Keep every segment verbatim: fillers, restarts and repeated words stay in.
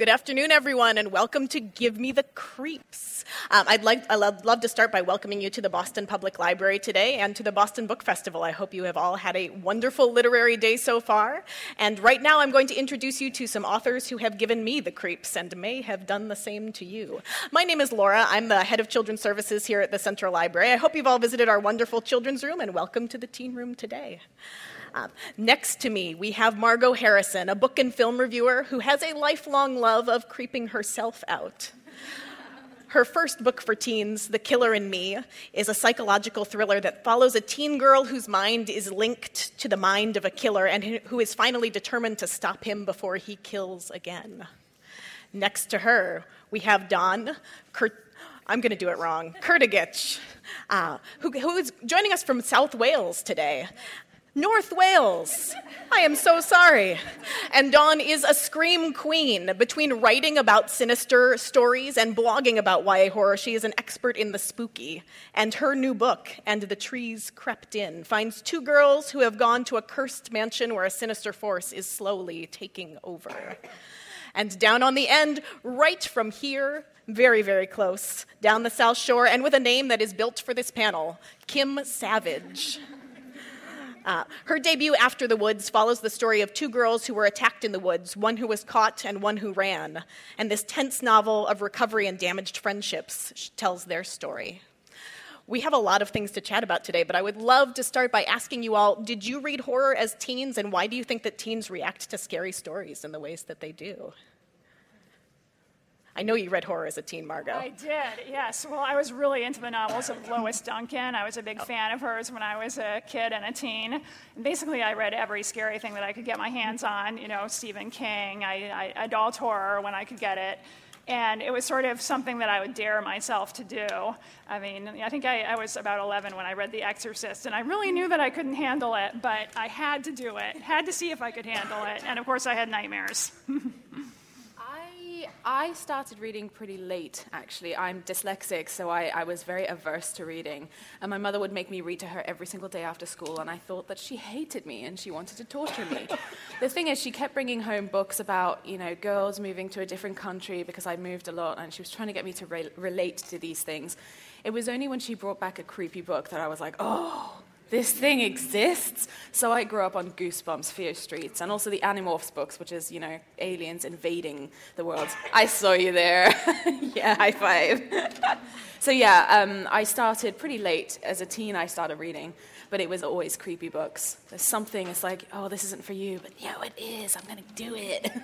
Good afternoon, everyone, and welcome to Give Me the Creeps. Um, I'd like, I'd love, love to start by welcoming you to the Boston Public Library today and to the Boston Book Festival. I hope you have all had a wonderful literary day so far. And right now I'm going to introduce you to some authors who have given me the creeps and may have done the same to you. My name is Laura. I'm the head of Children's Services here at the Central Library. I hope you've all visited our wonderful children's room, and welcome to the teen room today. Um, next to me, we have Margot Harrison, a book and film reviewer who has a lifelong love of creeping herself out. Her first book for teens, The Killer in Me, is a psychological thriller that follows a teen girl whose mind is linked to the mind of a killer and who is finally determined to stop him before he kills again. Next to her, we have Dawn Kurt. I'm going to do it wrong, Kurtagich, uh, who, who is joining us from South Wales today. North Wales. I am so sorry. And Dawn is a scream queen. Between writing about sinister stories and blogging about Y A horror, she is an expert in the spooky. And her new book, And the Trees Crept In, finds two girls who have gone to a cursed mansion where a sinister force is slowly taking over. And down on the end, right from here, very, very close, down the South Shore, and with a name that is built for this panel, Kim Savage. Uh, her debut, After the Woods, follows the story of two girls who were attacked in the woods, one who was caught and one who ran. And this tense novel of recovery and damaged friendships tells their story. We have a lot of things to chat about today, but I would love to start by asking you all, did you read horror as teens, and why do you think that teens react to scary stories in the ways that they do? I know you read horror as a teen, Margot. I did, yes. Well, I was really into the novels of Lois Duncan. I was a big oh. fan of hers when I was a kid and a teen. And basically, I read every scary thing that I could get my hands on. You know, Stephen King. I, I adult horror when I could get it. And it was sort of something that I would dare myself to do. I mean, I think I, I was about eleven when I read The Exorcist, and I really knew that I couldn't handle it, but I had to do it. Had to see if I could handle it. And of course, I had nightmares. I started reading pretty late, actually. I'm dyslexic, so I, I was very averse to reading. And my mother would make me read to her every single day after school, and I thought that she hated me and she wanted to torture me. The thing is, she kept bringing home books about, you know, girls moving to a different country because I moved a lot, and she was trying to get me to re- relate to these things. It was only when she brought back a creepy book that I was like, oh, this thing exists. So I grew up on Goosebumps, Fear Streets, and also the Animorphs books, which is, you know, aliens invading the world. I saw you there. Yeah, high five. So yeah, um, I started pretty late. As a teen, I started reading, but it was always creepy books. There's something, it's like, oh, this isn't for you, but yeah, it is. I'm going to do it.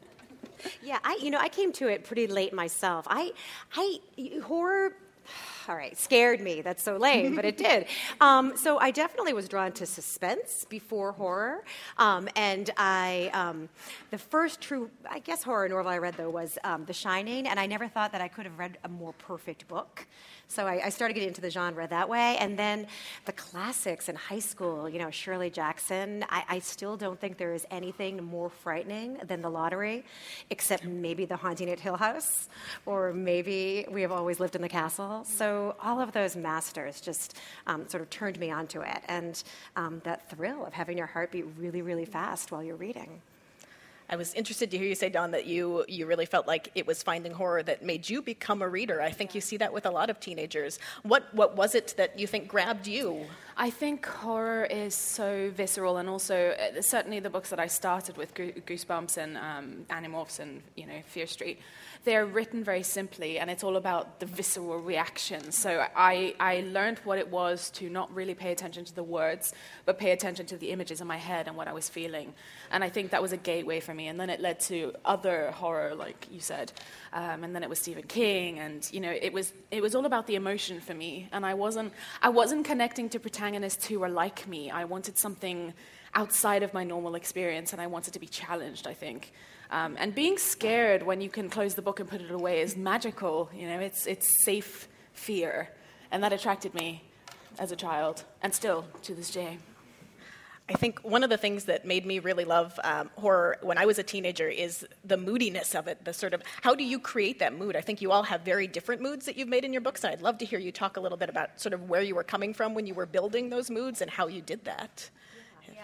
Yeah, I, you know, I came to it pretty late myself. I, I, horror... All right, scared me. That's so lame, but it did. Um, so I definitely was drawn to suspense before horror. Um, and I, um, the first true, I guess, horror novel I read, though, was um, The Shining, and I never thought that I could have read a more perfect book. So I, I started getting into the genre that way. And then the classics in high school, you know, Shirley Jackson, I, I still don't think there is anything more frightening than The Lottery, except maybe The Haunting at Hill House, or maybe We Have Always Lived in the Castle. So all of those masters just um, sort of turned me onto it. And um, that thrill of having your heart beat really, really fast while you're reading. I was interested to hear you say, Dawn, that you, you really felt like it was finding horror that made you become a reader. I think you see that with a lot of teenagers. What what was it that you think grabbed you? I think horror is so visceral, and also uh, certainly the books that I started with, Go- Goosebumps and um, Animorphs and, you know, Fear Street, they're written very simply, and it's all about the visceral reactions. So I, I learned what it was to not really pay attention to the words, but pay attention to the images in my head and what I was feeling. And I think that was a gateway for me. And then it led to other horror, like you said. Um, and then it was Stephen King, and you know, it was it was all about the emotion for me. And I wasn't I wasn't connecting to protagonists who were like me. I wanted something outside of my normal experience, and I wanted to be challenged, I think. Um, and being scared when you can close the book and put it away is magical. You know, it's it's safe fear, and that attracted me as a child, and still to this day. I think one of the things that made me really love um, horror when I was a teenager is the moodiness of it, the sort of, how do you create that mood? I think you all have very different moods that you've made in your books, and I'd love to hear you talk a little bit about sort of where you were coming from when you were building those moods and how you did that. Yeah, yeah. You know, I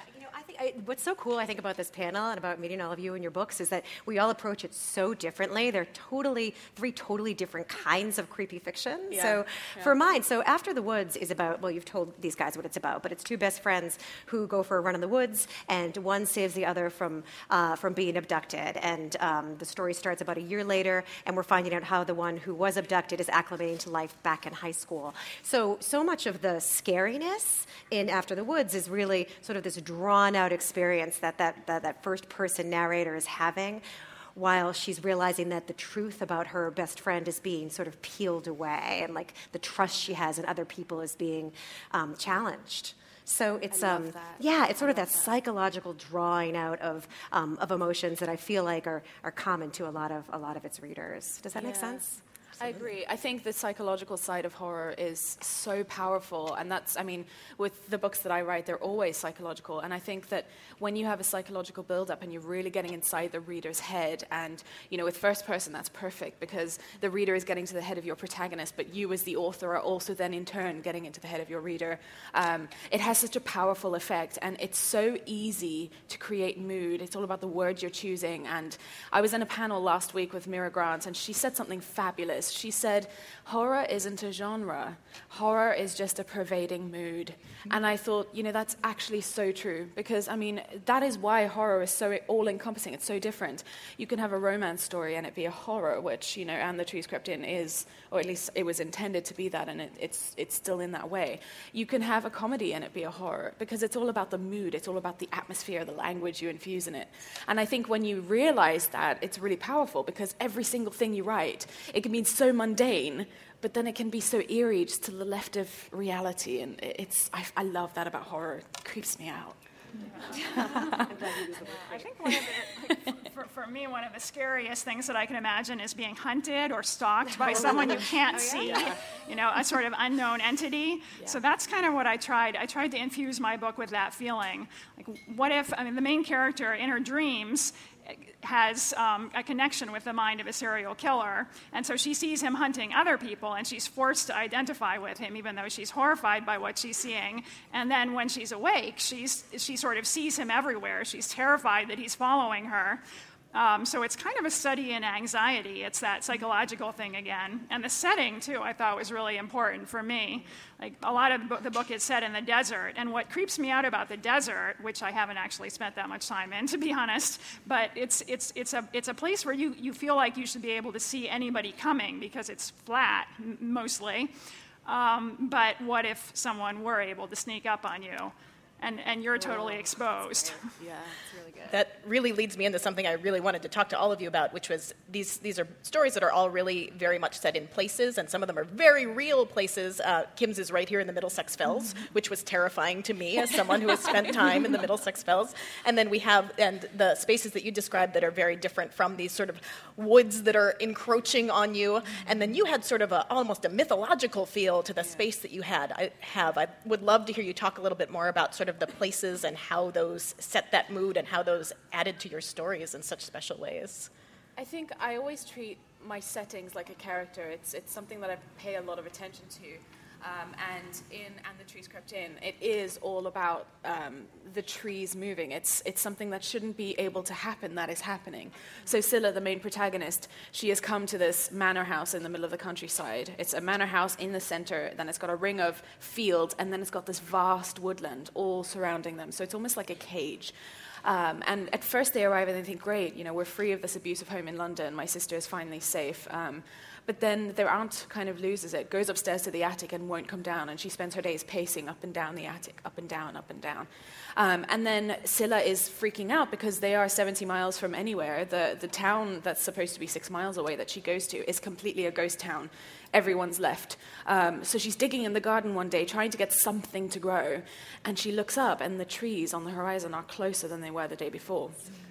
think I, what's so cool, I think, about this panel and about meeting all of you and your books is that we all approach it so differently. They're totally, three totally different kinds of creepy fiction. Yeah. So Yeah. for mine, so After the Woods is about, well, you've told these guys what it's about, but it's two best friends who go for a run in the woods, and one saves the other from uh, from being abducted. And um, the story starts about a year later, and we're finding out how the one who was abducted is acclimating to life back in high school. So, so much of the scariness in After the Woods is really sort of this drawn-out experience that that, that that first-person narrator is having, while she's realizing that the truth about her best friend is being sort of peeled away, and like the trust she has in other people is being um, challenged. So it's I love um that. yeah, it's sort I of that, love that. psychological drawing out of um, of emotions that I feel like are are common to a lot of a lot of its readers. Does that make Yeah. sense? I agree. I think the psychological side of horror is so powerful, and that's, I mean, with the books that I write, they're always psychological, and I think that when you have a psychological build-up and you're really getting inside the reader's head, and, you know, with first person, that's perfect, because the reader is getting to the head of your protagonist, but you as the author are also then, in turn, getting into the head of your reader. Um, it has such a powerful effect, and it's so easy to create mood. It's all about the words you're choosing, and I was in a panel last week with Mira Grant, and she said something fabulous. She said, horror isn't a genre. Horror is just a pervading mood. And I thought, you know, that's actually so true. Because, I mean, that is why horror is so all-encompassing. It's so different. You can have a romance story and it be a horror, which, you know, And the Trees Crept In is, or at least it was intended to be that, and it, it's, it's still in that way. You can have a comedy and it be a horror, because it's all about the mood. It's all about the atmosphere, the language you infuse in it. And I think when you realize that, it's really powerful, because every single thing you write, it can mean so mundane, but then it can be so eerie, just to the left of reality. And it's, I, I love that about horror. It creeps me out. I think one of the, like, for, for me, one of the scariest things that I can imagine is being hunted or stalked by someone you can't see, you know, a sort of unknown entity. Yeah. So that's kind of what I tried. I tried to infuse my book with that feeling. Like, what if, I mean, the main character in her dreams has um, a connection with the mind of a serial killer, and so she sees him hunting other people, and she's forced to identify with him, even though she's horrified by what she's seeing. And then when she's awake, she's, she sort of sees him everywhere. She's terrified that he's following her. Um, so it's kind of a study in anxiety. It's that psychological thing again. And the setting, too, I thought was really important for me. Like, a lot of the book, the book is set in the desert. And what creeps me out about the desert, which I haven't actually spent that much time in, to be honest, but it's, it's, it's, a, it's a place where you, you feel like you should be able to see anybody coming, because it's flat, m- mostly. Um, but what if someone were able to sneak up on you? And, and you're totally exposed. Yeah, it's really good. That really leads me into something I really wanted to talk to all of you about, which was these these are stories that are all really very much set in places, and some of them are very real places. Uh, Kim's is right here in the Middlesex Fells, which was terrifying to me as someone who has spent time in the Middlesex Fells. And then we have and the spaces that you described that are very different from these sort of woods that are encroaching on you. And then you had sort of a almost a mythological feel to the yeah. space that you had. I have. I would love to hear you talk a little bit more about sort of the places and how those set that mood and how those added to your stories in such special ways. I think I always treat my settings like a character. It's it's something that I pay a lot of attention to. Um, and in And the Trees Crept In, it is all about um, the trees moving. It's it's something that shouldn't be able to happen that is happening. So Scylla, the main protagonist, she has come to this manor house in the middle of the countryside. It's a manor house in the center, then it's got a ring of fields, and then it's got this vast woodland all surrounding them. So it's almost like a cage. Um, and at first they arrive and they think, great, you know, we're free of this abusive home in London. My sister is finally safe. Um, but then their aunt kind of loses it, goes upstairs to the attic and won't come down. And she spends her days pacing up and down the attic, up and down, up and down. Um, and then Scylla is freaking out because they are seventy miles from anywhere. The, the town that's supposed to be six miles away that she goes to is completely a ghost town. Everyone's left. Um, so she's digging in the garden one day, trying to get something to grow. And she looks up, and the trees on the horizon are closer than they were the day before.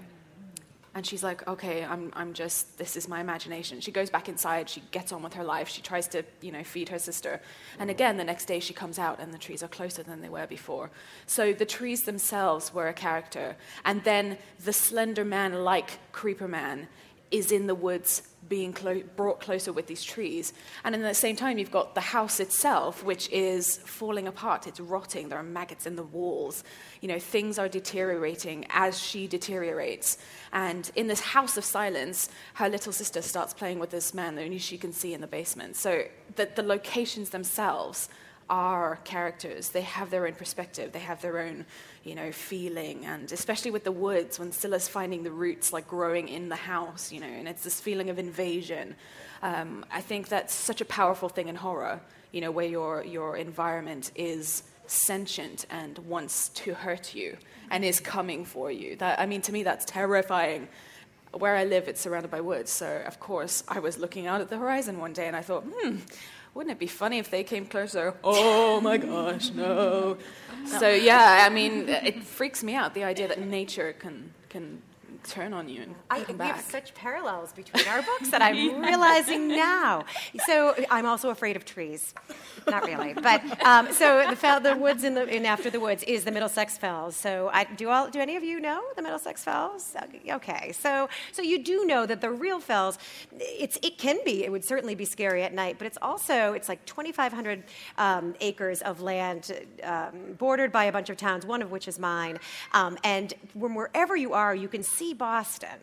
And she's like, okay, I'm I'm just, this is my imagination. She goes back inside, she gets on with her life, she tries to, you know, feed her sister. And again, the next day she comes out and the trees are closer than they were before. So the trees themselves were a character. And then the Slender Man-like Creeper Man is in the woods being clo- brought closer with these trees. And at the same time, you've got the house itself, which is falling apart. It's rotting. There are maggots in the walls. You know, things are deteriorating as she deteriorates. And in this house of silence, her little sister starts playing with this man that only she can see in the basement. So the, the locations themselves are characters. They have their own perspective. They have their own, you know, feeling. And especially with the woods, when Scylla's finding the roots like growing in the house, you know, and it's this feeling of invasion. Um, I think that's such a powerful thing in horror, you know, where your your environment is sentient and wants to hurt you and is coming for you. That, I mean, to me, that's terrifying. Where I live, it's surrounded by woods. So, of course, I was looking out at the horizon one day and I thought, hmm, wouldn't it be funny if they came closer? Oh my gosh, no. So yeah, I mean, it freaks me out, the idea that nature can can turn on you and I come think back. we have such parallels between our books that I'm realizing now. So I'm also afraid of trees. Not really, but um, so the fel- the woods in the in After the Woods is the Middlesex Fells. So I, do all do any of you know the Middlesex Fells? Okay, so so you do know that the real fells, it's it can be it would certainly be scary at night, but it's also it's like twenty-five hundred um, acres of land um, bordered by a bunch of towns, one of which is mine, um, and from wherever you are, you can see Boston.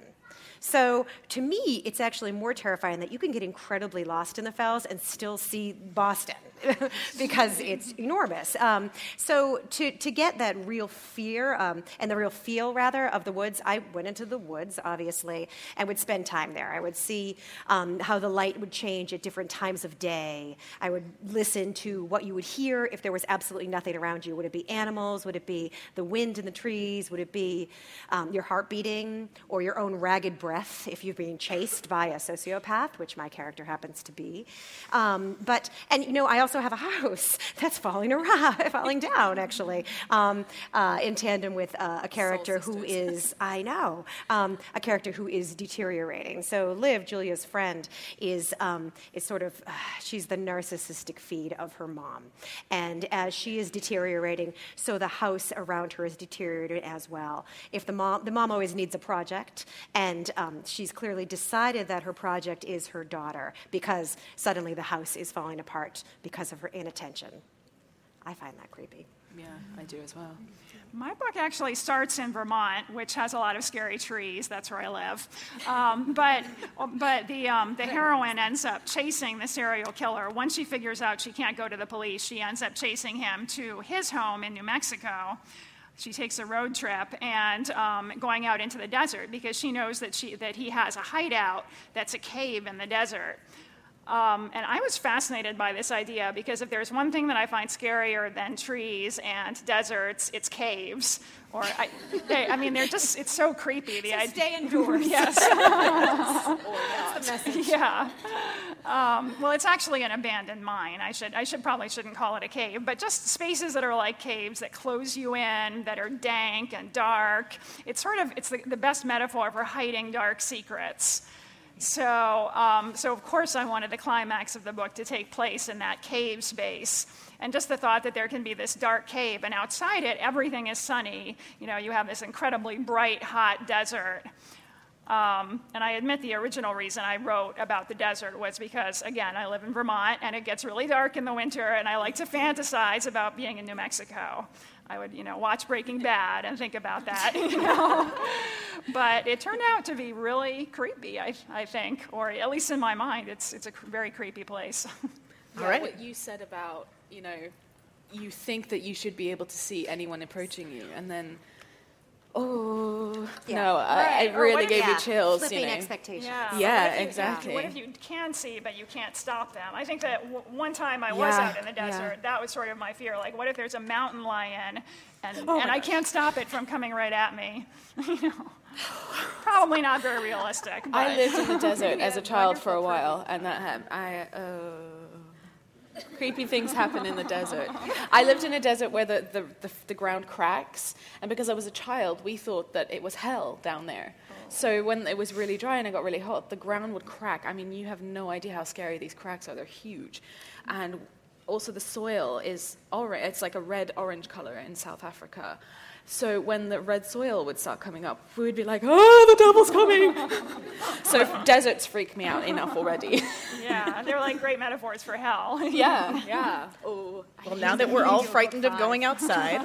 So to me, it's actually more terrifying that you can get incredibly lost in the fells and still see Boston because it's enormous. Um, so to, to get that real fear um, and the real feel, rather, of the woods, I went into the woods, obviously, and would spend time there. I would see um, how the light would change at different times of day. I would listen to what you would hear if there was absolutely nothing around you. Would it be animals? Would it be the wind in the trees? Would it be um, your heart beating or your own ragged breath if you're being chased by a sociopath, which my character happens to be? Um, but, and you know, I also have a house that's falling around, falling down, actually, um, uh, in tandem with uh, a character who is, I know, um, a character who is deteriorating. So Liv, Julia's friend, is um, is sort of, uh, she's the narcissistic feed of her mom. And as she is deteriorating, so the house around her is deteriorating as well. If the mom, the mom always needs a project, and um, she's clearly decided that her project is her daughter because suddenly the house is falling apart because of her inattention. I find that creepy. Yeah, I do as well. My book actually starts in Vermont, which has a lot of scary trees. That's where I live. Um, but but the um, the heroine ends up chasing the serial killer. Once she figures out she can't go to the police, she ends up chasing him to his home in New Mexico. She takes a road trip and um, going out into the desert because she knows that she that he has a hideout that's a cave in the desert. Um, and I was fascinated by this idea because if there's one thing that I find scarier than trees and deserts, it's caves. Or I, they, I mean, they're just, it's so creepy. The so idea. Stay indoors. Yes. That's the message. Yeah. Um, well, it's actually an abandoned mine. I should, I should probably shouldn't call it a cave, but just spaces that are like caves that close you in, that are dank and dark. It's sort of, it's the, the best metaphor for hiding dark secrets. So, um, so of course I wanted the climax of the book to take place in that cave space. And just the thought that there can be this dark cave, and outside it, everything is sunny. You know, you have this incredibly bright, hot desert. Um, and I admit the original reason I wrote about the desert was because, again, I live in Vermont, and it gets really dark in the winter, and I like to fantasize about being in New Mexico. I would, you know, watch Breaking Bad and think about that, you know. But it turned out to be really creepy, I, I think, or at least in my mind, it's it's a very creepy place. Yeah, All right. What you said about, you know, you think that you should be able to see anyone approaching you, and then, oh, Yeah. no, I, Right. it Or really what if- gave Yeah, you chills, flipping you know. expectations. Yeah, Yeah, what if you- exactly. What if you can see, but you can't stop them? I think that w- one time I was Yeah, out in the yeah. desert, that was sort of my fear. Like, what if there's a mountain lion, and, Oh my and I gosh. can't stop it from coming right at me? You know, probably not very realistic. But. I lived in the desert as a Yeah, child for a wonderful while, and that happened. I, oh. Creepy things happen in the desert. I lived in a desert where the, the, the, the ground cracks, and because I was a child, we thought that it was hell down there. So when it was really dry and it got really hot, the ground would crack. I mean, you have no idea how scary these cracks are. They're huge. And also the soil is orange. It's like a red-orange color in South Africa. So when the red soil would start coming up, we would be like, oh, the devil's coming. So deserts freak me out enough already. Yeah, they're like great metaphors for hell. Yeah, yeah. Oh, well, now that we're all frightened of going outside.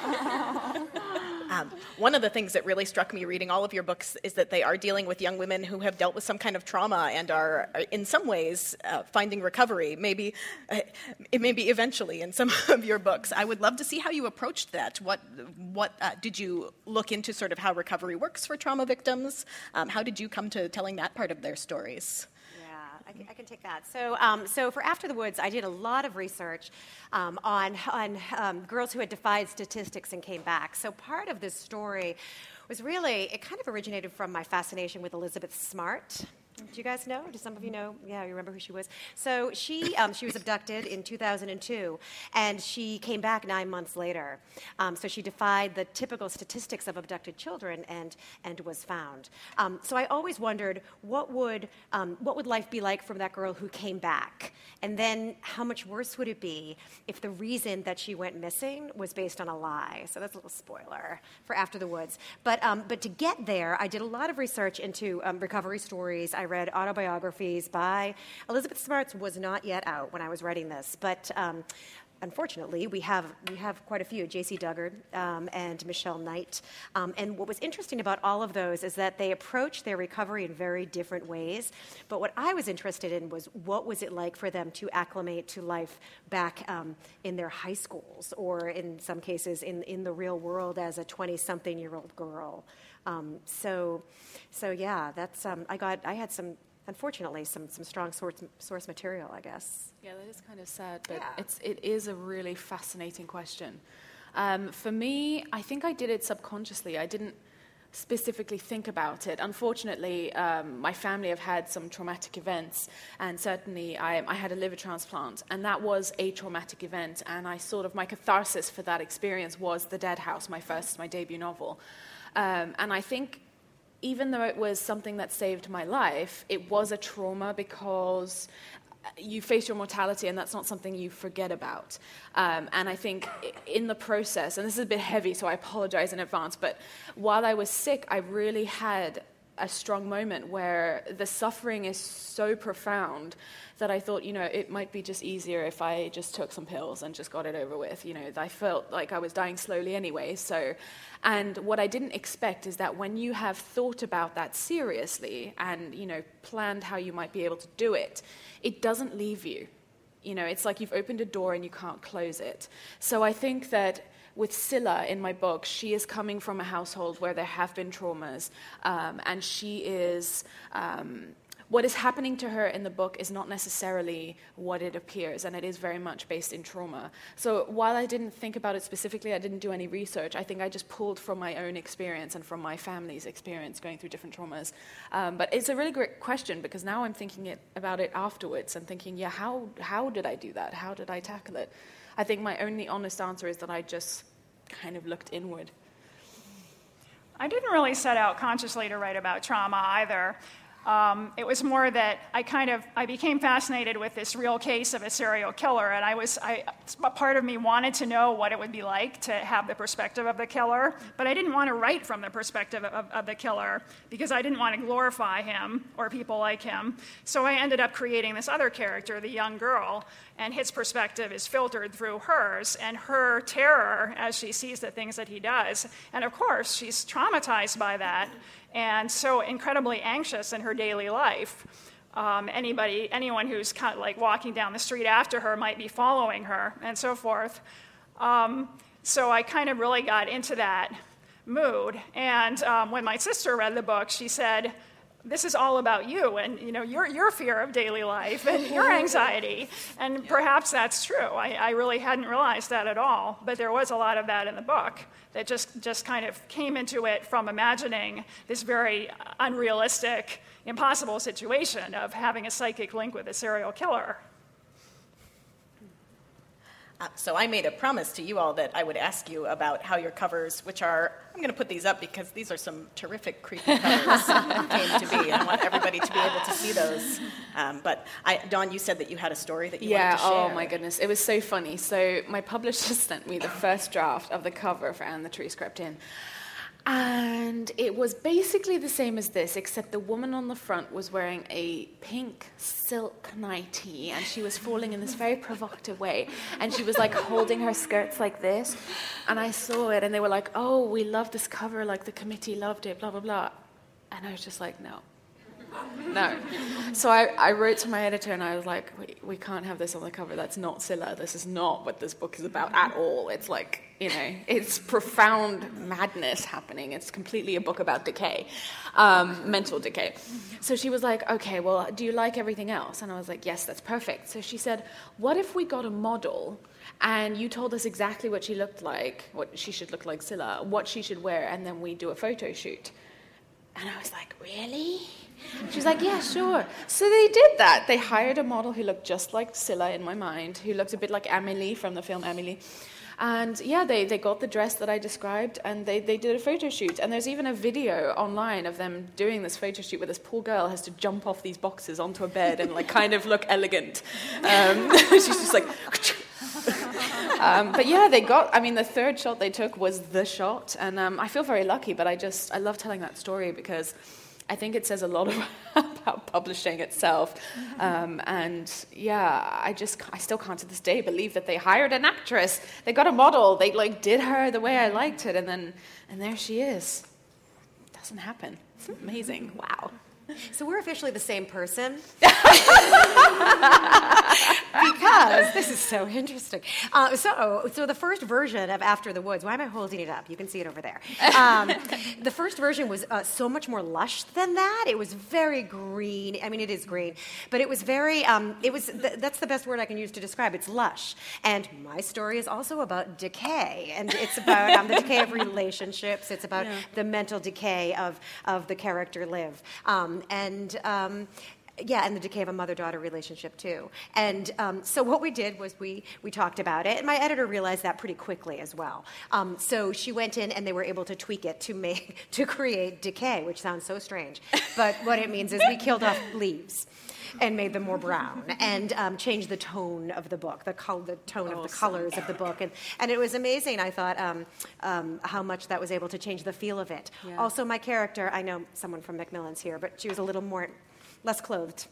Um, one of the things that really struck me reading all of your books is that they are dealing with young women who have dealt with some kind of trauma and are, are in some ways, uh, finding recovery, maybe uh, maybe eventually in some of your books. I would love to see how you approached that. What what uh, did you look into sort of how recovery works for trauma victims? Um, how did you come to telling that part of their stories? I can, I can take that. So, um, so for After the Woods, I did a lot of research um, on, on um, girls who had defied statistics and came back. So part of this story was really, it kind of originated from my fascination with Elizabeth Smart. Do you guys know? Do some of you know? Yeah, you remember who she was? So she um, she was abducted in two thousand two, and she came back nine months later. Um, so she defied the typical statistics of abducted children and and was found. Um, so I always wondered what would um, what would life be like for that girl who came back, and then how much worse would it be if the reason that she went missing was based on a lie? So that's a little spoiler for After the Woods. But um, but to get there, I did a lot of research into um, recovery stories. I read autobiographies by Elizabeth Smart's was not yet out when I was writing this, but um, unfortunately we have we have quite a few. J C Duggar um, and Michelle Knight. Um, and what was interesting about all of those is that they approach their recovery in very different ways. But what I was interested in was what was it like for them to acclimate to life back um, in their high schools, or in some cases in in the real world as a twenty-something-year-old girl. Um, so, so yeah, that's um, I got I had some unfortunately some some strong source source material, I guess. Yeah, that is kind of sad, but Yeah. it's it is a really fascinating question. Um, for me, I think I did it subconsciously. I didn't specifically think about it. Unfortunately, um, my family have had some traumatic events, and certainly I, I had a liver transplant, and that was a traumatic event. And I sort of my catharsis for that experience was The Dead House, my first, my debut novel. Um, and I think even though it was something that saved my life, it was a trauma because you face your mortality, and that's not something you forget about. Um, and I think in the process, and this is a bit heavy, so I apologize in advance, but while I was sick, I really had a strong moment where the suffering is so profound that I thought, you know, it might be just easier if I just took some pills and just got it over with. You know, I felt like I was dying slowly anyway. So, and what I didn't expect is that when you have thought about that seriously and, you know, planned how you might be able to do it, it doesn't leave you. You know, it's like you've opened a door and you can't close it. So I think that with Scylla in my book, she is coming from a household where there have been traumas, um, and she is, um, what is happening to her in the book is not necessarily what it appears, and it is very much based in trauma. So while I didn't think about it specifically, I didn't do any research, I think I just pulled from my own experience and from my family's experience going through different traumas. Um, but it's a really great question, because now I'm thinking it, about it afterwards and thinking, yeah, how how did I do that? How did I tackle it? I think my only honest answer is that I just kind of looked inward. I didn't really set out consciously to write about trauma either. Um, it was more that I kind of, I became fascinated with this real case of a serial killer, and I was, I, a part of me wanted to know what it would be like to have the perspective of the killer, but I didn't want to write from the perspective of, of the killer because I didn't want to glorify him or people like him. So I ended up creating this other character, the young girl, and his perspective is filtered through hers, and her terror as she sees the things that he does. And of course, she's traumatized by that, and so incredibly anxious in her daily life. Um, anybody, anyone who's kind of like walking down the street after her might be following her, and so forth. Um, so I kind of really got into that mood. And um, when my sister read the book, she said, "This is all about you, and you know your your fear of daily life and your anxiety." And perhaps that's true. I, I really hadn't realized that at all, but there was a lot of that in the book that just just kind of came into it from imagining this very unrealistic, impossible situation of having a psychic link with a serial killer. Uh, so I made a promise to you all that I would ask you about how your covers, which are, I'm going to put these up because these are some terrific creepy covers, came to be. I want everybody to be able to see those. Um, but I, Dawn, you said that you had a story that you yeah, wanted to share. oh my goodness. It was so funny. So my publisher sent me the first draft of the cover for Anne the Trees Crept In. And it was basically the same as this, except the woman on the front was wearing a pink silk nightie, and she was falling in this very provocative way. And she was like holding her skirts like this. And I saw it, and they were like, oh, we love this cover, like the committee loved it, blah, blah, blah. And I was just like, no. No. So I, I wrote to my editor and I was like, we, we can't have this on the cover. That's not Scylla. This is not what this book is about at all. It's like, you know, it's profound madness happening. It's completely a book about decay, um, mental decay. So she was like, okay, well, do you like everything else? And I was like, yes, that's perfect. So she said, what if we got a model and you told us exactly what she looked like, what she should look like Scylla, what she should wear, and then we do a photo shoot? And I was like, really? She's like, yeah, sure. So they did that. They hired a model who looked just like Scylla in my mind, who looked a bit like Amélie from the film Amélie. And yeah, they, they got the dress that I described and they, they did a photo shoot. And there's even a video online of them doing this photo shoot where this poor girl has to jump off these boxes onto a bed and like kind of look elegant. Um, she's just like... um, but yeah, they got, I mean, the third shot they took was the shot. And um, I feel very lucky, but I just, I love telling that story because I think it says a lot about publishing itself. Um, and yeah, I just, I still can't to this day believe that they hired an actress. They got a model. They like did her the way I liked it. And then, and there she is. It doesn't happen. It's amazing. Wow. So we're officially the same person. Because this is so interesting. Uh, so, so the first version of After the Woods, why am I holding it up? You can see it over there. Um, the first version was uh, so much more lush than that. It was very green. I mean, it is green, but it was very, um, it was, th- that's the best word I can use to describe. It's lush. And my story is also about decay. And it's about um, the decay of relationships. It's about yeah. the mental decay of, of the character Liv. Um, and... Um, Yeah, and the decay of a mother-daughter relationship, too. And um, so what we did was we, we talked about it, and my editor realized that pretty quickly as well. Um, so she went in, and they were able to tweak it to make to create decay, which sounds so strange. But what it means is we killed off leaves and made them more brown, and um, changed the tone of the book, the, col- the tone awesome. of the colors of the book. And, and it was amazing, I thought, um, um, how much that was able to change the feel of it. Yeah. Also, my character, I know someone from Macmillan's here, but she was a little more... less clothed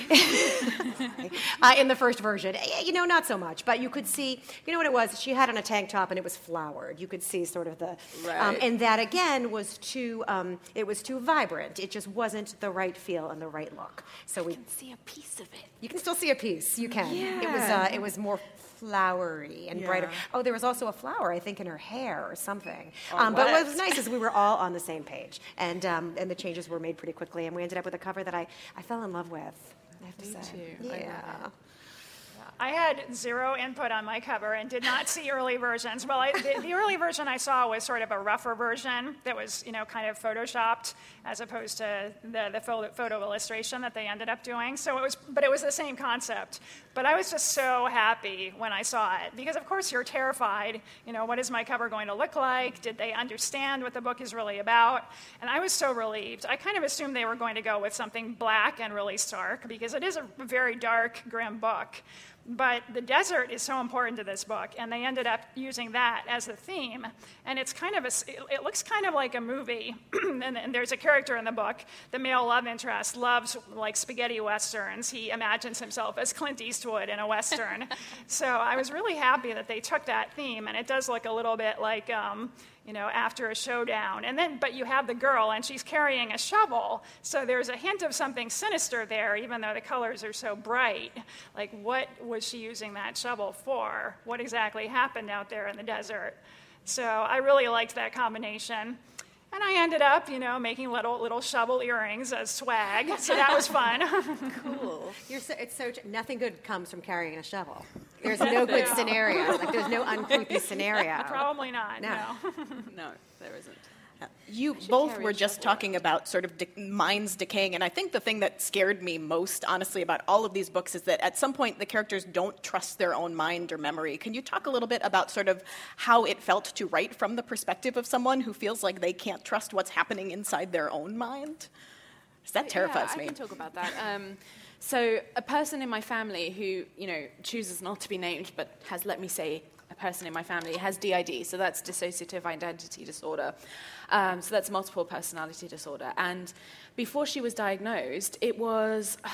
uh, in the first version. You know, not so much, but you could see, you know what it was? She had on a tank top and it was flowered. You could see sort of the, right. um, and that again was too, um, it was too vibrant. It just wasn't the right feel and the right look. So we can see a piece of it. You can still see a piece. You can. Yeah. It was, uh, it was more flowery and yeah. brighter. Oh, there was also a flower, I think, in her hair or something. Oh, um, but what? what was nice is we were all on the same page, and um, and the changes were made pretty quickly, and we ended up with a cover that I, I fell in love with, I have to Me say. too. Yeah. I had zero input on my cover and did not see early versions. Well, I, the, the early version I saw was sort of a rougher version that was, you know, kind of photoshopped as opposed to the, the photo, photo illustration that they ended up doing. So it was, but it was the same concept. But I was just so happy when I saw it because, of course, you're terrified. You know, what is my cover going to look like? Did they understand what the book is really about? And I was so relieved. I kind of assumed they were going to go with something black and really stark because it is a very dark, grim book. But the desert is so important to this book, and they ended up using that as the theme. And it's kind of a, it looks kind of like a movie. and, and there's a character in the book, the male love interest, loves like spaghetti westerns. He imagines himself as Clint Eastwood in a western. So I was really happy that they took that theme, and it does look a little bit like, um, you know, after a showdown. And then, but you have the girl, and she's carrying a shovel. So there's a hint of something sinister there, even though the colors are so bright. Like, what was she using that shovel for? What exactly happened out there in the desert? So I really liked that combination. And I ended up, you know, making little little shovel earrings as swag. So that was fun. Cool. You're so, it's so nothing good comes from carrying a shovel. There's no good scenario. Like there's no uncreepy scenario. Probably not. No. No. No, there isn't. You both were just talking about sort of de- minds decaying, and I think the thing that scared me most, honestly, about all of these books is that at some point the characters don't trust their own mind or memory. Can you talk a little bit about sort of how it felt to write from the perspective of someone who feels like they can't trust what's happening inside their own mind? Because that terrifies yeah, me. I can talk about that. Um, so a person in my family who, you know, chooses not to be named but has let me say a person in my family has D I D, so that's dissociative identity disorder. Um, so that's multiple personality disorder. And before she was diagnosed, it was... Uh,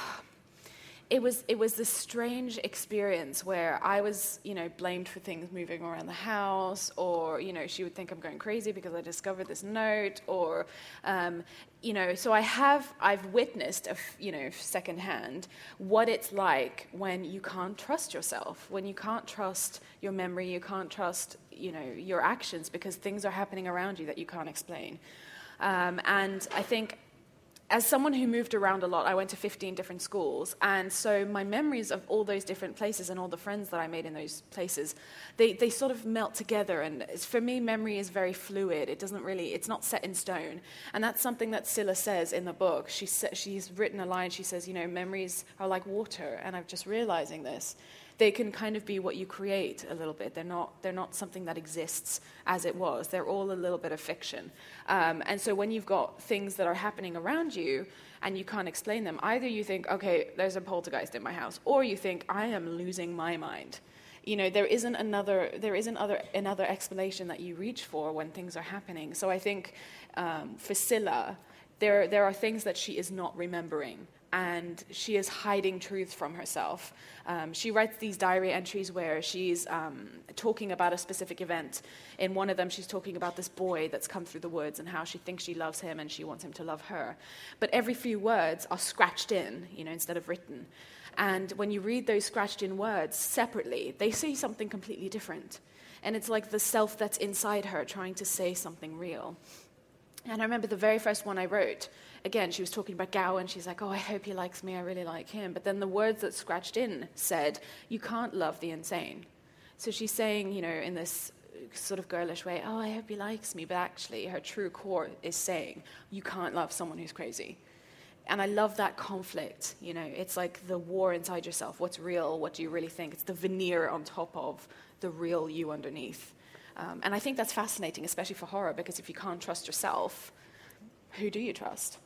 It was it was this strange experience where I was, you know, blamed for things moving around the house, or, you know, she would think I'm going crazy because I discovered this note, or, um, you know, so I have, I've witnessed, a, you know, secondhand what it's like when you can't trust yourself, when you can't trust your memory, you can't trust, you know, your actions because things are happening around you that you can't explain. Um, and I think, as someone who moved around a lot, I went to fifteen different schools, and so my memories of all those different places and all the friends that I made in those places, they, they sort of melt together, and it's, for me, memory is very fluid. It doesn't really, it's not set in stone, and that's something that Scylla says in the book. She sa- she's written a line, she says, you know, memories are like water, and I'm just realizing this. They can kind of be what you create a little bit. They're not, they're not something that exists as it was. They're all a little bit of fiction. Um, and so when you've got things that are happening around you and you can't explain them, either you think, okay, there's a poltergeist in my house, or you think, I am losing my mind. You know, there isn't another, there isn't other, another explanation that you reach for when things are happening. So I think um, for Scylla, there, there are things that she is not remembering, and she is hiding truth from herself. Um, she writes these diary entries where she's um, talking about a specific event. In one of them, she's talking about this boy that's come through the woods and how she thinks she loves him and she wants him to love her. But every few words are scratched in, you know, instead of written. And when you read those scratched in words separately, they say something completely different. And it's like the self that's inside her trying to say something real. And I remember the very first one I wrote, again, she was talking about Gawain. She's like, oh, I hope he likes me. I really like him. But then the words that scratched in said, you can't love the insane. So she's saying, you know, in this sort of girlish way, oh, I hope he likes me. But actually, her true core is saying, you can't love someone who's crazy. And I love that conflict. You know, it's like the war inside yourself. What's real? What do you really think? It's the veneer on top of the real you underneath. Um, and I think that's fascinating, especially for horror, because if you can't trust yourself, who do you trust?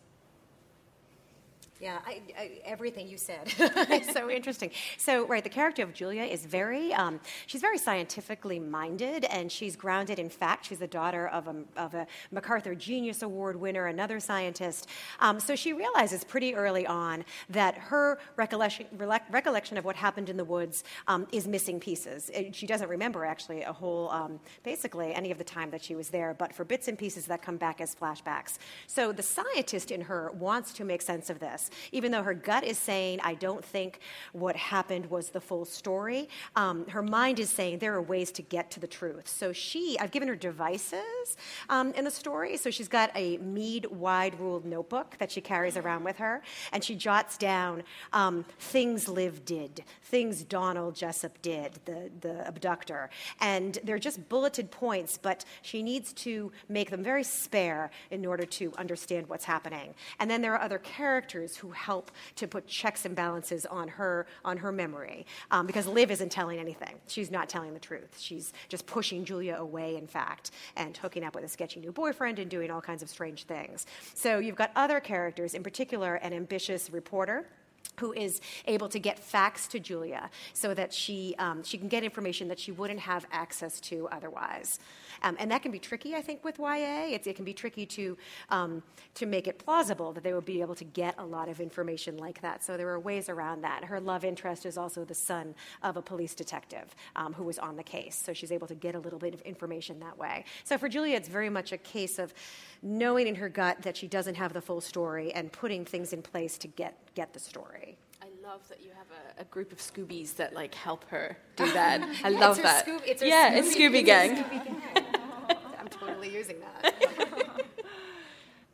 Yeah, I, I, everything you said is so interesting. So, right, the character of Julia is very, um, she's very scientifically minded, and she's grounded in fact. She's the daughter of a, of a MacArthur Genius Award winner, another scientist. Um, so she realizes pretty early on that her recollection, recollection of what happened in the woods um, is missing pieces. It, she doesn't remember, actually, a whole, um, basically, any of the time that she was there, but for bits and pieces that come back as flashbacks. So the scientist in her wants to make sense of this. Even though her gut is saying, I don't think what happened was the full story, um, her mind is saying there are ways to get to the truth. So she, I've given her devices um, in the story. So she's got a Mead wide-ruled notebook that she carries around with her, and she jots down um, things Liv did, things Donald Jessup did, the, the abductor. And they're just bulleted points, but she needs to make them very spare in order to understand what's happening. And then there are other characters who help to put checks and balances on her on her memory, um, because Liv isn't telling anything. She's not telling the truth. She's just pushing Julia away, in fact, and hooking up with a sketchy new boyfriend and doing all kinds of strange things. So you've got other characters, in particular an ambitious reporter who is able to get facts to Julia so that she um, she can get information that she wouldn't have access to otherwise. Um, and that can be tricky, I think, with Y A. It's, it can be tricky to um, to make it plausible that they would be able to get a lot of information like that. So there are ways around that. Her love interest is also the son of a police detective um, who was on the case. So she's able to get a little bit of information that way. So for Julia, it's very much a case of knowing in her gut that she doesn't have the full story and putting things in place to get, get the story. I love that you have a, a group of Scoobies that like help her do that. I love it's that. Scoob- it's yeah, Scooby, it's Scooby Gang. Scooby gang. I'm totally using that.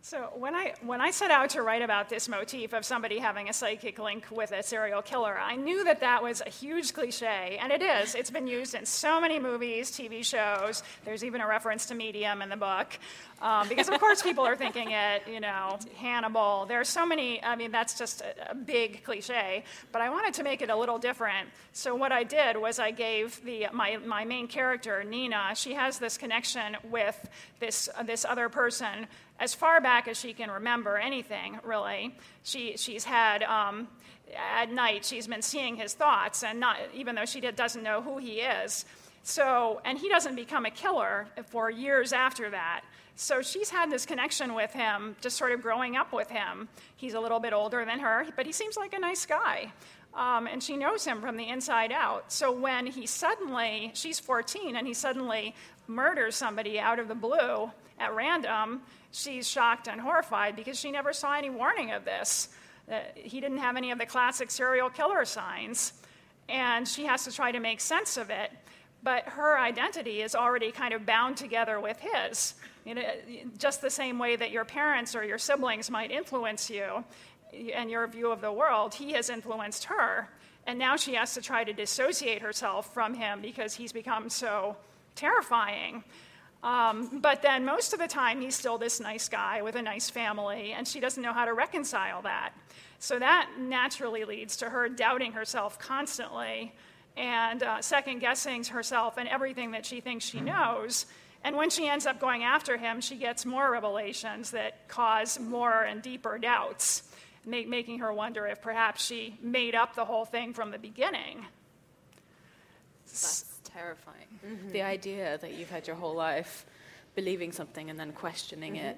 So when I when I set out to write about this motif of somebody having a psychic link with a serial killer, I knew that that was a huge cliche, and it is. It's been used in so many movies, T V shows. There's even a reference to Medium in the book, um, because of course people are thinking it. You know, Hannibal. There are so many. I mean, that's just a, a big cliche. But I wanted to make it a little different. So what I did was I gave the my my main character Nina. She has this connection with this uh, this other person. As far back as she can remember anything, really, she she's had um, at night she's been seeing his thoughts, and not even though she did, doesn't know who he is. So, and he doesn't become a killer for years after that. So she's had this connection with him, just sort of growing up with him. He's a little bit older than her, but he seems like a nice guy. Um, and she knows him from the inside out. So when he suddenly, she's fourteen, and he suddenly murders somebody out of the blue at random, she's shocked and horrified because she never saw any warning of this. Uh, he didn't have any of the classic serial killer signs. And she has to try to make sense of it. But her identity is already kind of bound together with his. You know, just the same way that your parents or your siblings might influence you and your view of the world, he has influenced her. And now she has to try to dissociate herself from him because he's become so terrifying. Um, but then most of the time, he's still this nice guy with a nice family, and she doesn't know how to reconcile that. So that naturally leads to her doubting herself constantly and uh, second-guessing herself and everything that she thinks she knows. And when she ends up going after him, she gets more revelations that cause more and deeper doubts, make, making her wonder if perhaps she made up the whole thing from the beginning. That's terrifying. Mm-hmm. The idea that you've had your whole life believing something and then questioning mm-hmm. it.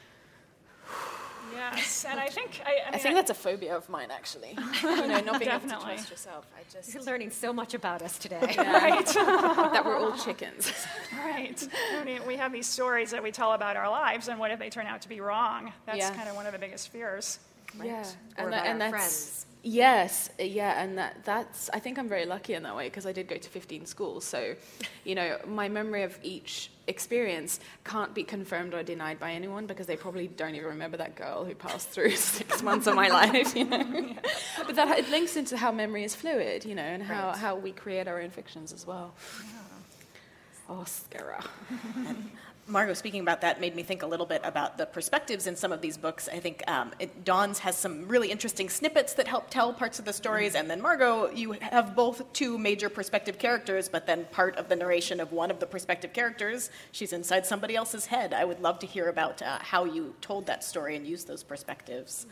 Yes, and I think I, I, mean, I think I, that's a phobia of mine, actually. You know, not being definitely. able to trust yourself. I just You're learning so much about us today. Yeah. Right. That we're all chickens. Right. I mean, we have these stories that we tell about our lives, and what if they turn out to be wrong? That's yeah. kind of one of the biggest fears. Right. Yeah, Or and, about that, and our that's friends. yes, yeah, and that that's. I think I'm very lucky in that way because I did go to fifteen schools, so you know my memory of each experience can't be confirmed or denied by anyone because they probably don't even remember that girl who passed through six months of my life, you know. Yeah. But that it links into how memory is fluid, you know, and how, Right. how we create our own fictions as well. Yeah. Oh, Skara. Margot, speaking about that, made me think a little bit about the perspectives in some of these books. I think um, it, Dawn's has some really interesting snippets that help tell parts of the stories, and then Margot, you have both two major perspective characters, but then part of the narration of one of the perspective characters, she's inside somebody else's head. I would love to hear about uh, how you told that story and used those perspectives.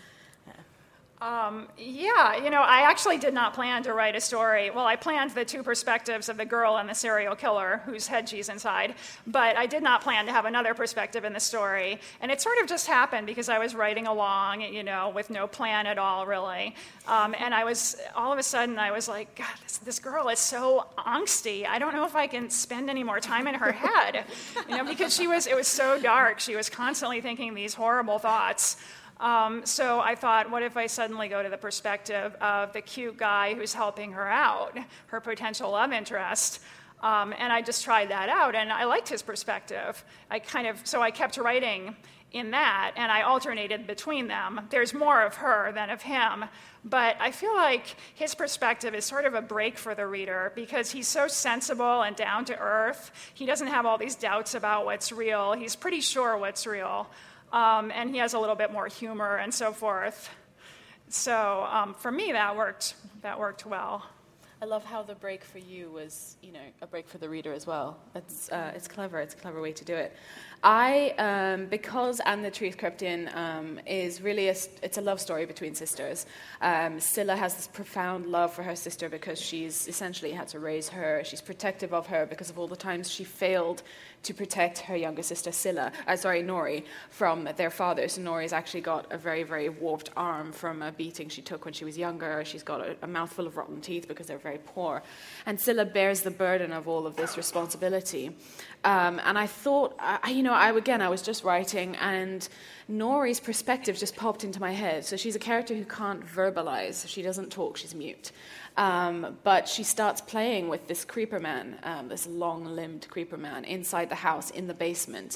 Um, yeah, you know, I actually did not plan to write a story. Well, I planned the two perspectives of the girl and the serial killer whose head she's inside, but I did not plan to have another perspective in the story. And it sort of just happened because I was writing along, you know, with no plan at all, really. Um, and I was, all of a sudden, I was like, God, this, this girl is so angsty. I don't know if I can spend any more time in her head, you know, because she was, it was so dark. She was constantly thinking these horrible thoughts. Um, so I thought, what if I suddenly go to the perspective of the cute guy who's helping her out, her potential love interest? Um, and I just tried that out, and I liked his perspective. I kind of, so I kept writing in that, and I alternated between them. There's more of her than of him, but I feel like his perspective is sort of a break for the reader because he's so sensible and down to earth. He doesn't have all these doubts about what's real. He's pretty sure what's real. Um, and he has a little bit more humor and so forth. So um, for me, that worked. That worked well. I love how the break for you was, you know, a break for the reader as well. It's uh, it's clever. It's a clever way to do it. I, um, because And the Truth Crept In um, is really, a, it's a love story between sisters. Um, Scylla has this profound love for her sister because she's essentially had to raise her. She's protective of her because of all the times she failed to protect her younger sister, Scylla, uh, sorry, Nori, from their father. So Nori's actually got a very, very warped arm from a beating she took when she was younger. She's got a, a mouthful of rotten teeth because they're very poor. And Scylla bears the burden of all of this responsibility. Um, and I thought, I, you know, I again, I was just writing, and Nori's perspective just popped into my head. So she's a character who can't verbalize. She doesn't talk. She's mute. Um, but she starts playing with this creeper man, um, this long-limbed creeper man, inside the house, in the basement.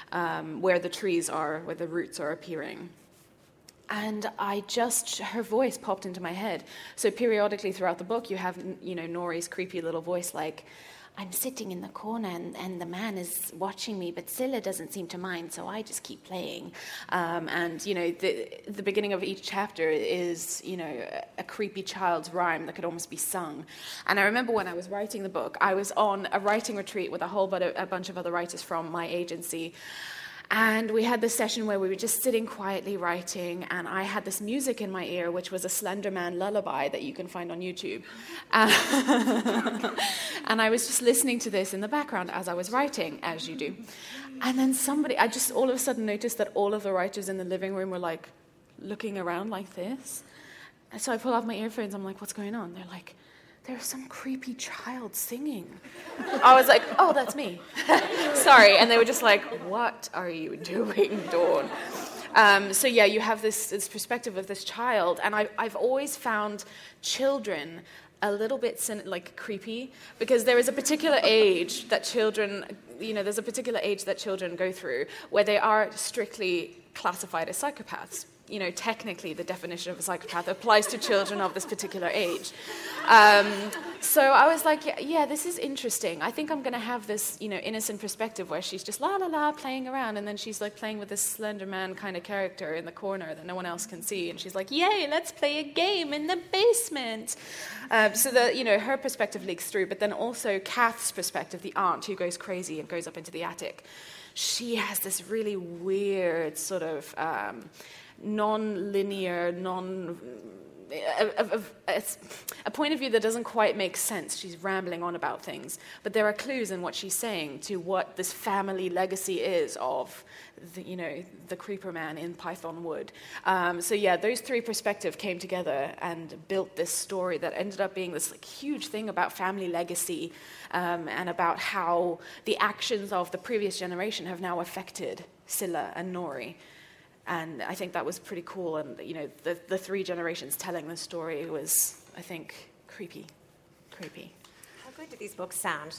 um, where the trees are, where the roots are appearing. And I just, her voice popped into my head. So periodically throughout the book, you have, you know, Nori's creepy little voice like, I'm sitting in the corner and, and the man is watching me, but Scylla doesn't seem to mind, so I just keep playing. Um, and, you know, the, the beginning of each chapter is, you know, a, a creepy child's rhyme that could almost be sung. And I remember when I was writing the book, I was on a writing retreat with a whole but a, a bunch of other writers from my agency. And we had this session where we were just sitting quietly writing, and I had this music in my ear, which was a Slender Man lullaby that you can find on YouTube. Uh, and I was just listening to this in the background as I was writing, as you do. And then somebody, I just all of a sudden noticed that all of the writers in the living room were like looking around like this. And so I pull off my earphones, I'm like, what's going on? They're like, there's some creepy child singing. I was like, oh, that's me. Sorry. And they were just like, what are you doing, Dawn? Um, so yeah, you have this, this perspective of this child. And I, I've always found children a little bit sin- like creepy, because there is a particular age that children, you know, there's a particular age that children go through where they are strictly classified as psychopaths. You know, technically the definition of a psychopath applies to children of this particular age. Um, so I was like, yeah, yeah, this is interesting. I think I'm going to have this, you know, innocent perspective where she's just la la la playing around, and then she's like playing with this Slender Man kind of character in the corner that no one else can see, and she's like, yay, let's play a game in the basement. Um, so that, you know, her perspective leaks through, but then also Kath's perspective, the aunt who goes crazy and goes up into the attic. She has this really weird sort of Um, non-linear, non... A, a, a, a point of view that doesn't quite make sense. She's rambling on about things. But there are clues in what she's saying to what this family legacy is of, the, you know, the Creeper Man in Python Wood. Um, so yeah, those three perspectives came together and built this story that ended up being this like, huge thing about family legacy um, and about how the actions of the previous generation have now affected Scylla and Nori. And I think that was pretty cool. And, you know, the, the three generations telling the story was, I think, creepy. Creepy. How good do these books sound?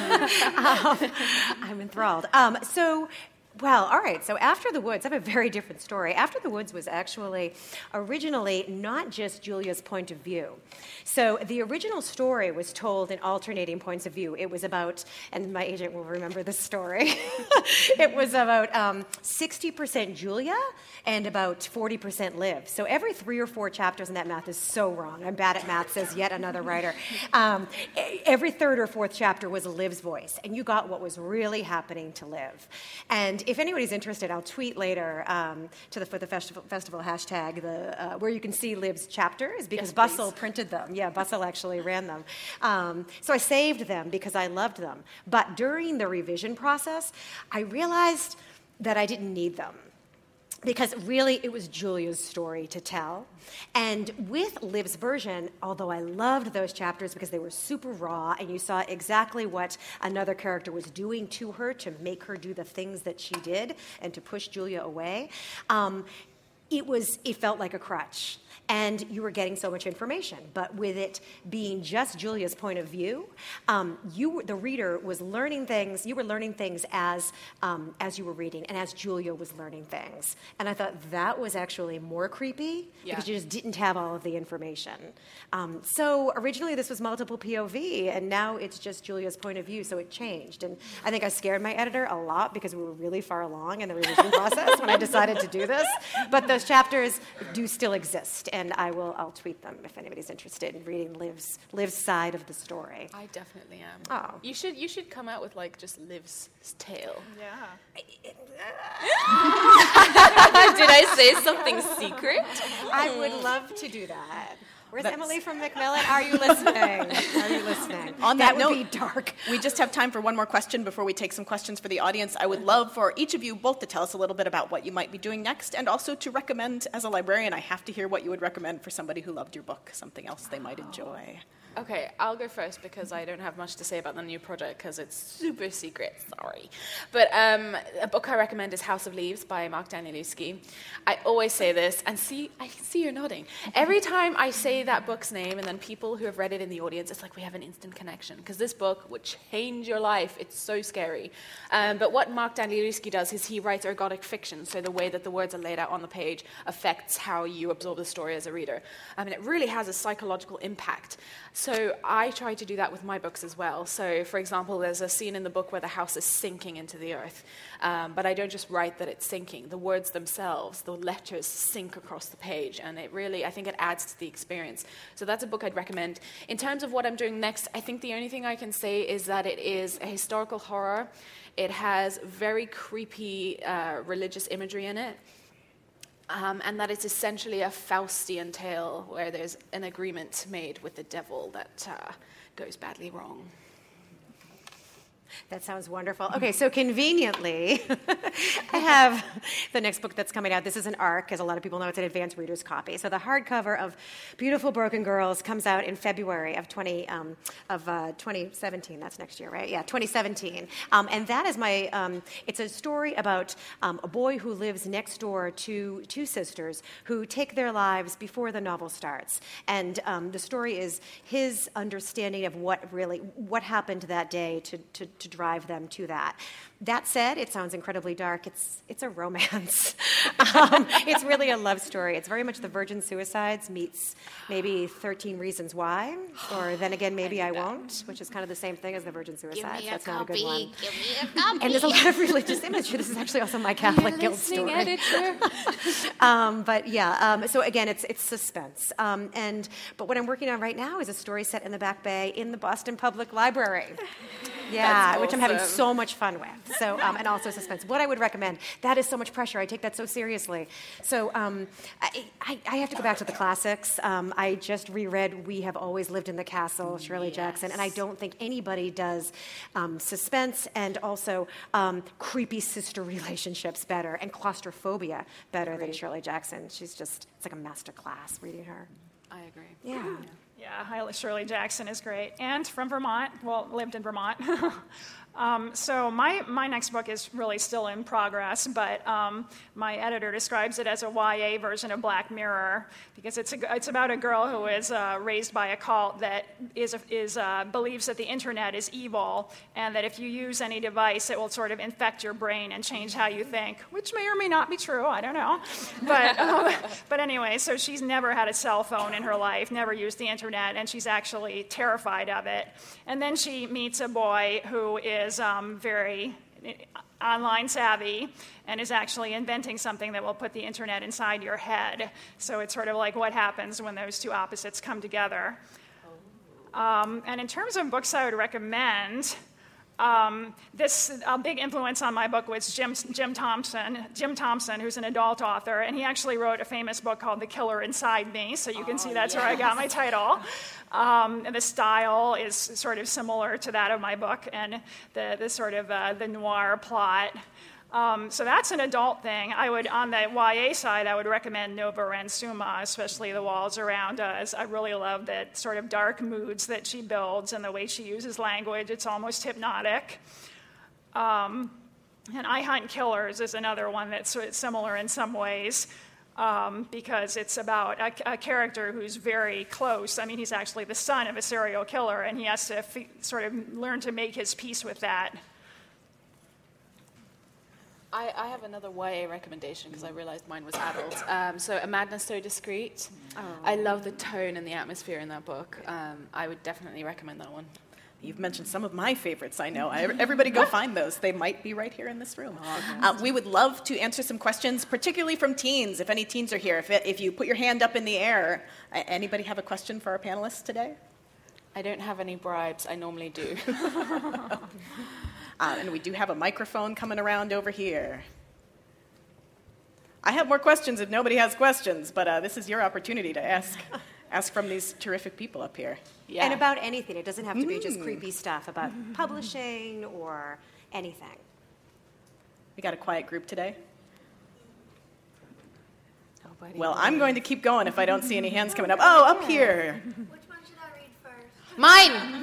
um, I'm enthralled. Um, so... Well, all right, so After the Woods, I have a very different story. After the Woods was actually originally not just Julia's point of view. So the original story was told in alternating points of view. It was about, and my agent will remember this story, it was about um, sixty percent Julia and about forty percent Liv. So every three or four chapters in that math is so wrong. I'm bad at math, says yet another writer. Um, every third or fourth chapter was Liv's voice, and you got what was really happening to Liv. And if anybody's interested, I'll tweet later um, to the for the festival, festival hashtag the uh, where you can see Liv's chapters, because yes, Bustle printed them. Yeah, Bustle actually ran them. Um, so I saved them because I loved them. But during the revision process, I realized that I didn't need them, because really it was Julia's story to tell. And with Liv's version, although I loved those chapters because they were super raw and you saw exactly what another character was doing to her to make her do the things that she did and to push Julia away, um, it was it felt like a crutch. And you were getting so much information. But with it being just Julia's point of view, um, you, the reader, was learning things. You were learning things as um, as you were reading, and as Julia was learning things. And I thought that was actually more creepy, yeah, because you just didn't have all of the information. Um, so originally this was multiple P O V, and now it's just Julia's point of view. So it changed, and I think I scared my editor a lot because we were really far along in the revision process when I decided to do this. But those chapters do still exist. And I will, I'll tweet them if anybody's interested in reading Liv's, Liv's side of the story. I definitely am. Oh. You should, you should come out with, like, just Liv's tale. Yeah. Did I say something secret? I would love to do that. Where's That's... Emily from Macmillan? Are you listening? Are you listening? On that, that would note, be dark. We just have time for one more question before we take some questions for the audience. I would love for each of you both to tell us a little bit about what you might be doing next, and also to recommend, as a librarian, I have to hear what you would recommend for somebody who loved your book, something else they might enjoy. Okay, I'll go first because I don't have much to say about the new project because it's super secret, sorry. But um, a book I recommend is House of Leaves by Mark Danielewski. I always say this, and see, I see you're nodding. Every time I say say that book's name, and then people who have read it in the audience, it's like we have an instant connection, because this book would change your life. It's so scary. Um, but what Mark Danielewski does is he writes ergodic fiction, so the way that the words are laid out on the page affects how you absorb the story as a reader. I mean, it really has a psychological impact. So I try to do that with my books as well. So, for example, there's a scene in the book where the house is sinking into the earth. Um, but I don't just write that it's sinking. The words themselves, the letters sink across the page. And it really, I think it adds to the experience. So that's a book I'd recommend. In terms of what I'm doing next, I think the only thing I can say is that it is a historical horror. It has very creepy uh, religious imagery in it. Um, and that it's essentially a Faustian tale where there's an agreement made with the devil that uh, goes badly wrong. That sounds wonderful. Okay, so conveniently, I have the next book that's coming out. This is an ARC, as a lot of people know. It's an advanced reader's copy. So the hardcover of Beautiful Broken Girls comes out in February of twenty um, of uh, twenty seventeen. That's next year, right? Yeah, twenty seventeen. Um, and that is my. Um, it's a story about um, a boy who lives next door to two sisters who take their lives before the novel starts. And um, the story is his understanding of what really what happened that day to to. to drive them to that. That said, it sounds incredibly dark. It's it's a romance. um, it's really a love story. It's very much the Virgin Suicides meets maybe thirteen Reasons Why, or Then Again, Maybe I, I Won't, which is kind of the same thing as the Virgin Suicides. That's copy. not a good one. Give me a copy. And there's a lot of religious imagery. This is actually also my Catholic Guild story. um, but yeah, um, so again, it's it's suspense. Um, and but what I'm working on right now is a story set in the Back Bay in the Boston Public Library. Yeah, That's which I'm having awesome. so much fun with. So, um, and also suspense. What I would recommend, that is so much pressure. I take that so seriously. So um, I, I, I have to go back to the classics. Um, I just reread We Have Always Lived in the Castle, Shirley yes. Jackson, and I don't think anybody does um, suspense and also um, creepy sister relationships better and claustrophobia better Agreed. than Shirley Jackson. She's just, it's like a master class reading her. I agree. Yeah. Yeah, Shirley Jackson is great. And from Vermont, well, lived in Vermont. um, so my, my next book is really still in progress, but um, my editor describes it as a Y A version of Black Mirror, because it's, a, it's about a girl who is uh, raised by a cult that is, is uh, believes that the internet is evil, and that if you use any device, it will sort of infect your brain and change how you think, which may or may not be true, I don't know. But, um, but anyway, so she's never had a cell phone in her life, never used the internet, and she's actually terrified of it. And then she meets a boy who is um, very online savvy and is actually inventing something that will put the internet inside your head. So it's sort of like what happens when those two opposites come together. Um, and in terms of books I would recommend, Um, this a big influence on my book was Jim, Jim Thompson, Jim Thompson, who's an adult author, and he actually wrote a famous book called The Killer Inside Me, so you can oh, see that's yes. where I got my title. Um, and the style is sort of similar to that of my book, and the, the sort of uh, the noir plot. Um, so that's an adult thing. I would, on the Y A side, I would recommend Nova Ransuma, especially The Walls Around Us. I really love the sort of dark moods that she builds and the way she uses language. It's almost hypnotic. Um, and I Hunt Killers is another one that's sort of similar in some ways, um, because it's about a, a character who's very close. I mean, he's actually the son of a serial killer, and he has to f- sort of learn to make his peace with that. I, I have another Y A recommendation because I realized mine was adult. Um, so, A Madness So Discreet. Oh. I love the tone and the atmosphere in that book. Um, I would definitely recommend that one. You've mentioned some of my favorites, I know. I, everybody go find those. They might be right here in this room. Uh, we would love to answer some questions, particularly from teens, if any teens are here. If, it, if you put your hand up in the air, uh, anybody have a question for our panelists today? I don't have any bribes. I normally do. Uh, and we do have a microphone coming around over here. I have more questions if nobody has questions, but uh, this is your opportunity to ask ask from these terrific people up here. Yeah. And about anything. It doesn't have to be mm. just creepy stuff about publishing or anything. We got a quiet group today? Nobody. Well, I'm going to keep going if I don't see any hands coming up. Oh, up here. Mine!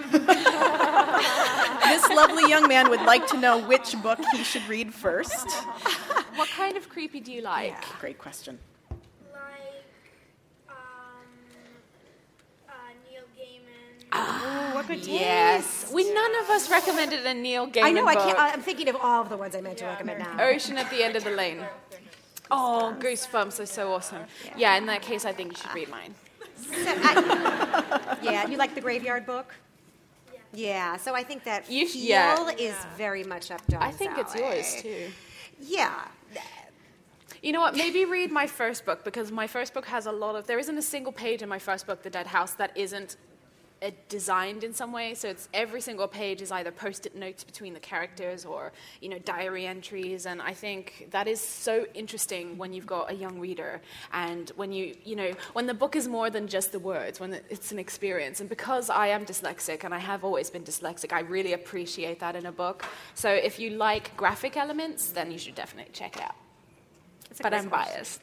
This lovely young man would like to know which book he should read first. What kind of creepy do you like? Yeah, great question. Like, um, good taste. Yes. We none of us recommended a Neil Gaiman I know. I book. can't. I'm thinking of all of the ones I meant to Yeah, recommend they're- now. Ocean at the End of the Lane. Oh, Goosebumps are so awesome. Yeah, in that case, I think you should read mine. So I- yeah, you like the Graveyard Book? Yeah. So I think that You sh- feel yeah. is very much up John's I think it's alley. yours too. Yeah. You know what? Maybe read my first book, because my first book has a lot of. There isn't a single page in my first book, The Dead House, that isn't uh, designed in some way. So it's every single page is either post-it notes between the characters or, you know, diary entries. And I think that is so interesting when you've got a young reader, and when you, you know, when the book is more than just the words, when it's an experience. And because I am dyslexic, and I have always been dyslexic, I really appreciate that in a book. So if you like graphic elements, then you should definitely check it out. But I'm biased.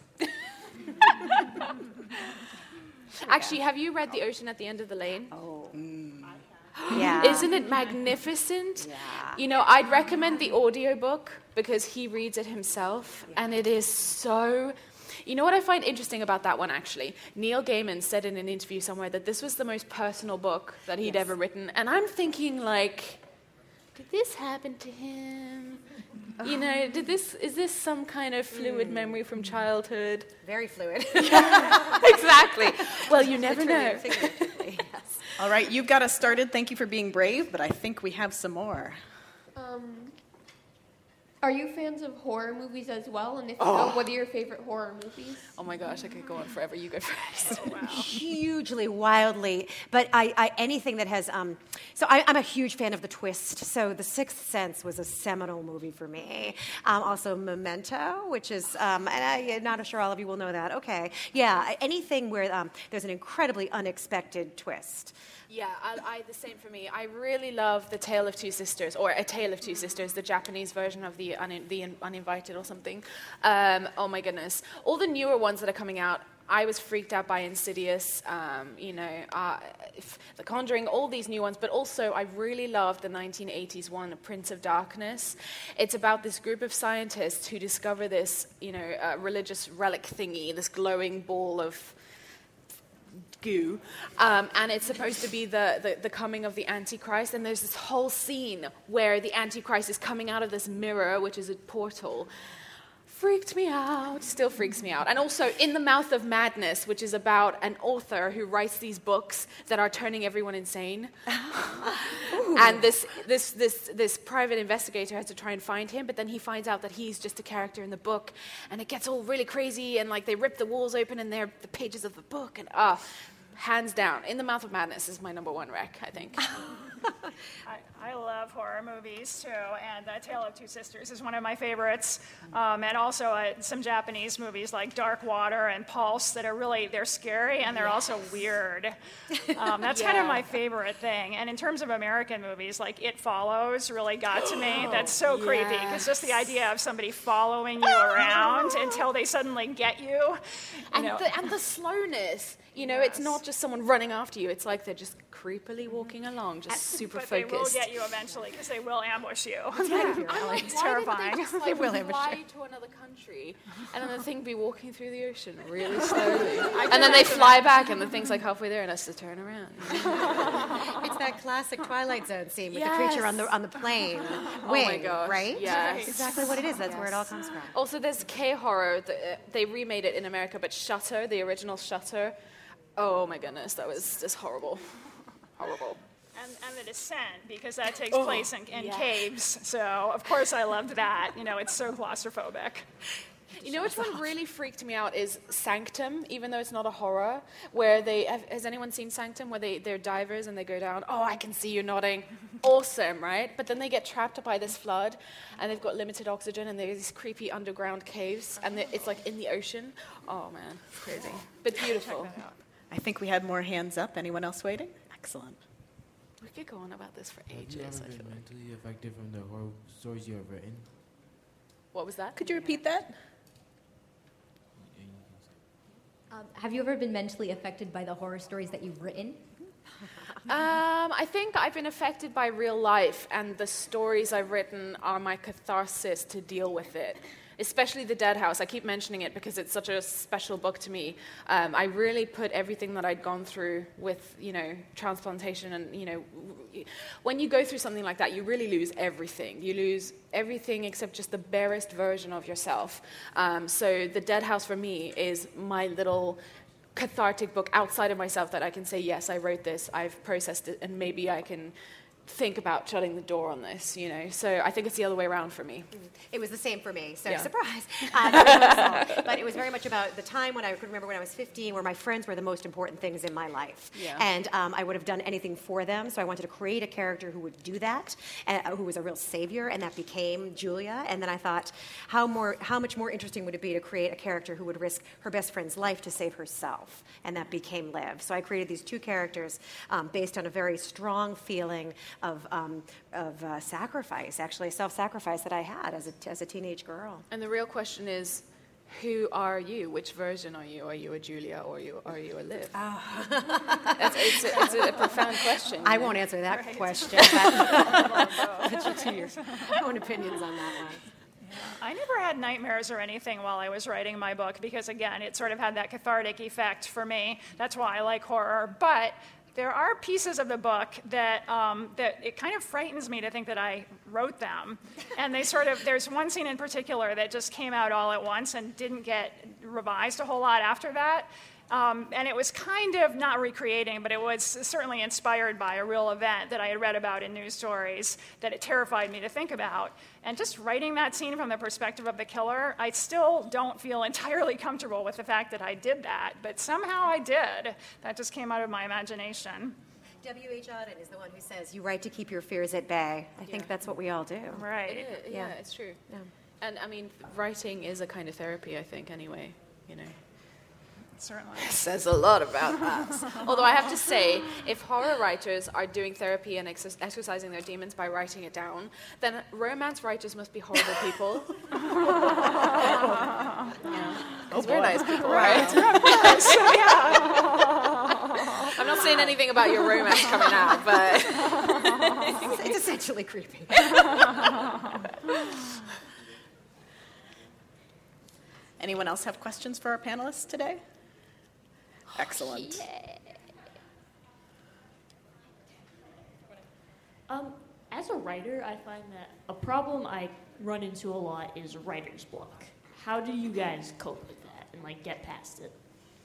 Actually, have you read The Ocean at the End of the Lane? Oh. Yeah. Isn't it magnificent? Yeah. You know, I'd recommend the audiobook because he reads it himself, and it is so... You know what I find interesting about that one, actually? Neil Gaiman said in an interview somewhere that this was the most personal book that he'd Yes. ever written, and I'm thinking, like, did this happen to him? You know, did this is this some kind of fluid memory from childhood? Very fluid. Exactly. Well, you never Literally know. and figuratively, yes. All right, you've got us started. Thank you for being brave, but I think we have some more. Um, are you fans of horror movies as well? And if so, what are your favorite horror movies? Oh my gosh, I could go on forever. You go first. Hugely, wildly, but I, I anything that has. Um, so I, I'm a huge fan of the twist. So The Sixth Sense was a seminal movie for me. Um, also Memento, which is, um, and I, I'm not sure all of you will know that. Okay, yeah, anything where um, there's an incredibly unexpected twist. Yeah, I, I, the same for me. I really love The Tale of Two Sisters, or A Tale of Two Sisters, the Japanese version of the, un, the Uninvited or something. Um, oh my goodness. All the newer ones that are coming out, I was freaked out by Insidious, um, you know, uh, The Conjuring, all these new ones, but also I really loved the nineteen eighties one, Prince of Darkness. It's about this group of scientists who discover this, you know, uh, religious relic thingy, this glowing ball of goo, um, and it's supposed to be the, the, the coming of the Antichrist, and there's this whole scene where the Antichrist is coming out of this mirror, which is a portal. Freaked me out, still freaks me out. And also In the Mouth of Madness, which is about an author who writes these books that are turning everyone insane. And this, this, this, this private investigator has to try and find him, but then he finds out that he's just a character in the book, and it gets all really crazy, and like they rip the walls open and they're the pages of the book, and ah, uh, hands down, In the Mouth of Madness is my number one rec, I think. I, I love horror movies too, and uh, Tale of Two Sisters is one of my favorites. Um, and also uh, some Japanese movies like Dark Water and Pulse that are really, they're scary and they're yes. also weird. Um, that's yeah. kind of my favorite thing. And in terms of American movies, like It Follows really got to me. That's so yes. creepy, because just the idea of somebody following you around until they suddenly get you. you and, know. the, and the slowness. You know, yes. it's not just someone running after you. It's like they're just creepily walking along, just super but focused. But they will get you eventually, because they will ambush you. Yeah. Like, it's terrifying. They, just, like, they will ambush fly you. to another country, and then the thing be walking through the ocean really slowly. And then they fly back, and the thing's like halfway there and has to turn around. It's that classic Twilight Zone scene with yes. the creature on the on the plane, oh wing, my gosh. right? Yes. That's exactly what it is. That's yes. where it all comes from. Also, there's K-horror. The, uh, they remade it in America, but Shutter, the original Shutter, oh my goodness, that was just horrible. Horrible. And, and The Descent, because that takes oh, place in, in yeah. caves. So, of course, I loved that. You know, it's so claustrophobic. You know which one really freaked me out is Sanctum, even though it's not a horror, where they, have, has anyone seen Sanctum, where they, they're divers and they go down, oh, I can see you nodding, awesome, right? But then they get trapped by this flood, and they've got limited oxygen, and there's these creepy underground caves, and it's like in the ocean. Oh, man, it's crazy, but beautiful. I think we had more hands up. Anyone else waiting? Excellent. We could go on about this for ages. Have you ever I been feel like. mentally affected from the horror stories you have written? What was that? Could you repeat that? Um, have you ever been mentally affected by the horror stories that you've written? Um, I think I've been affected by real life, and the stories I've written are my catharsis to deal with it. especially The Dead House. I keep mentioning it because it's such a special book to me. Um, I really put everything that I'd gone through with, you know, transplantation and, you know, when you go through something like that, you really lose everything. You lose everything except just the barest version of yourself. Um, so The Dead House for me is my little cathartic book outside of myself that I can say, yes, I wrote this, I've processed it, and maybe I can think about shutting the door on this, you know. So I think it's the other way around for me. It was the same for me, so Yeah. surprise. Uh, but it was very much about the time when I could remember when I was fifteen, where my friends were the most important things in my life. Yeah. And um, I would have done anything for them, so I wanted to create a character who would do that, uh, who was a real savior, and that became Julia. And then I thought, how more, how much more interesting would it be to create a character who would risk her best friend's life to save herself? And that became Liv. So I created these two characters um, based on a very strong feeling of, um, of uh, sacrifice, actually a self-sacrifice that I had as a, as a teenage girl. And the real question is, who are you? Which version are you? Are you a Julia or are you, are you a Liv? Oh. It's, it's, a, it's a profound question. I you know? won't answer that right. question, but put your own opinions on that one. I never had nightmares or anything while I was writing my book because, again, it sort of had that cathartic effect for me. That's why I like horror. But there are pieces of the book that um, that it kind of frightens me to think that I wrote them. And they sort of, there's one scene in particular that just came out all at once and didn't get revised a whole lot after that. Um, and it was kind of not recreating, but it was certainly inspired by a real event that I had read about in news stories that it terrified me to think about. And just writing that scene from the perspective of the killer, I still don't feel entirely comfortable with the fact that I did that, but somehow I did. That just came out of my imagination. W H Auden is the one who says, you write to keep your fears at bay. I think Yeah. that's what we all do. Right. It is, Yeah. yeah, it's true. Yeah. And I mean, writing is a kind of therapy, I think, anyway, you know. Certainly. Says a lot about us. Although I have to say, if horror writers are doing therapy and ex- exercising their demons by writing it down, then romance writers must be horrible people. Yeah. Because we're nice people, right? I'm not saying anything about your romance coming out, but It's, it's essentially creepy. Anyone else have questions for our panelists today? Excellent. Um, as a writer, I find that a problem I run into a lot is writer's block. How do you guys cope with that and like get past it?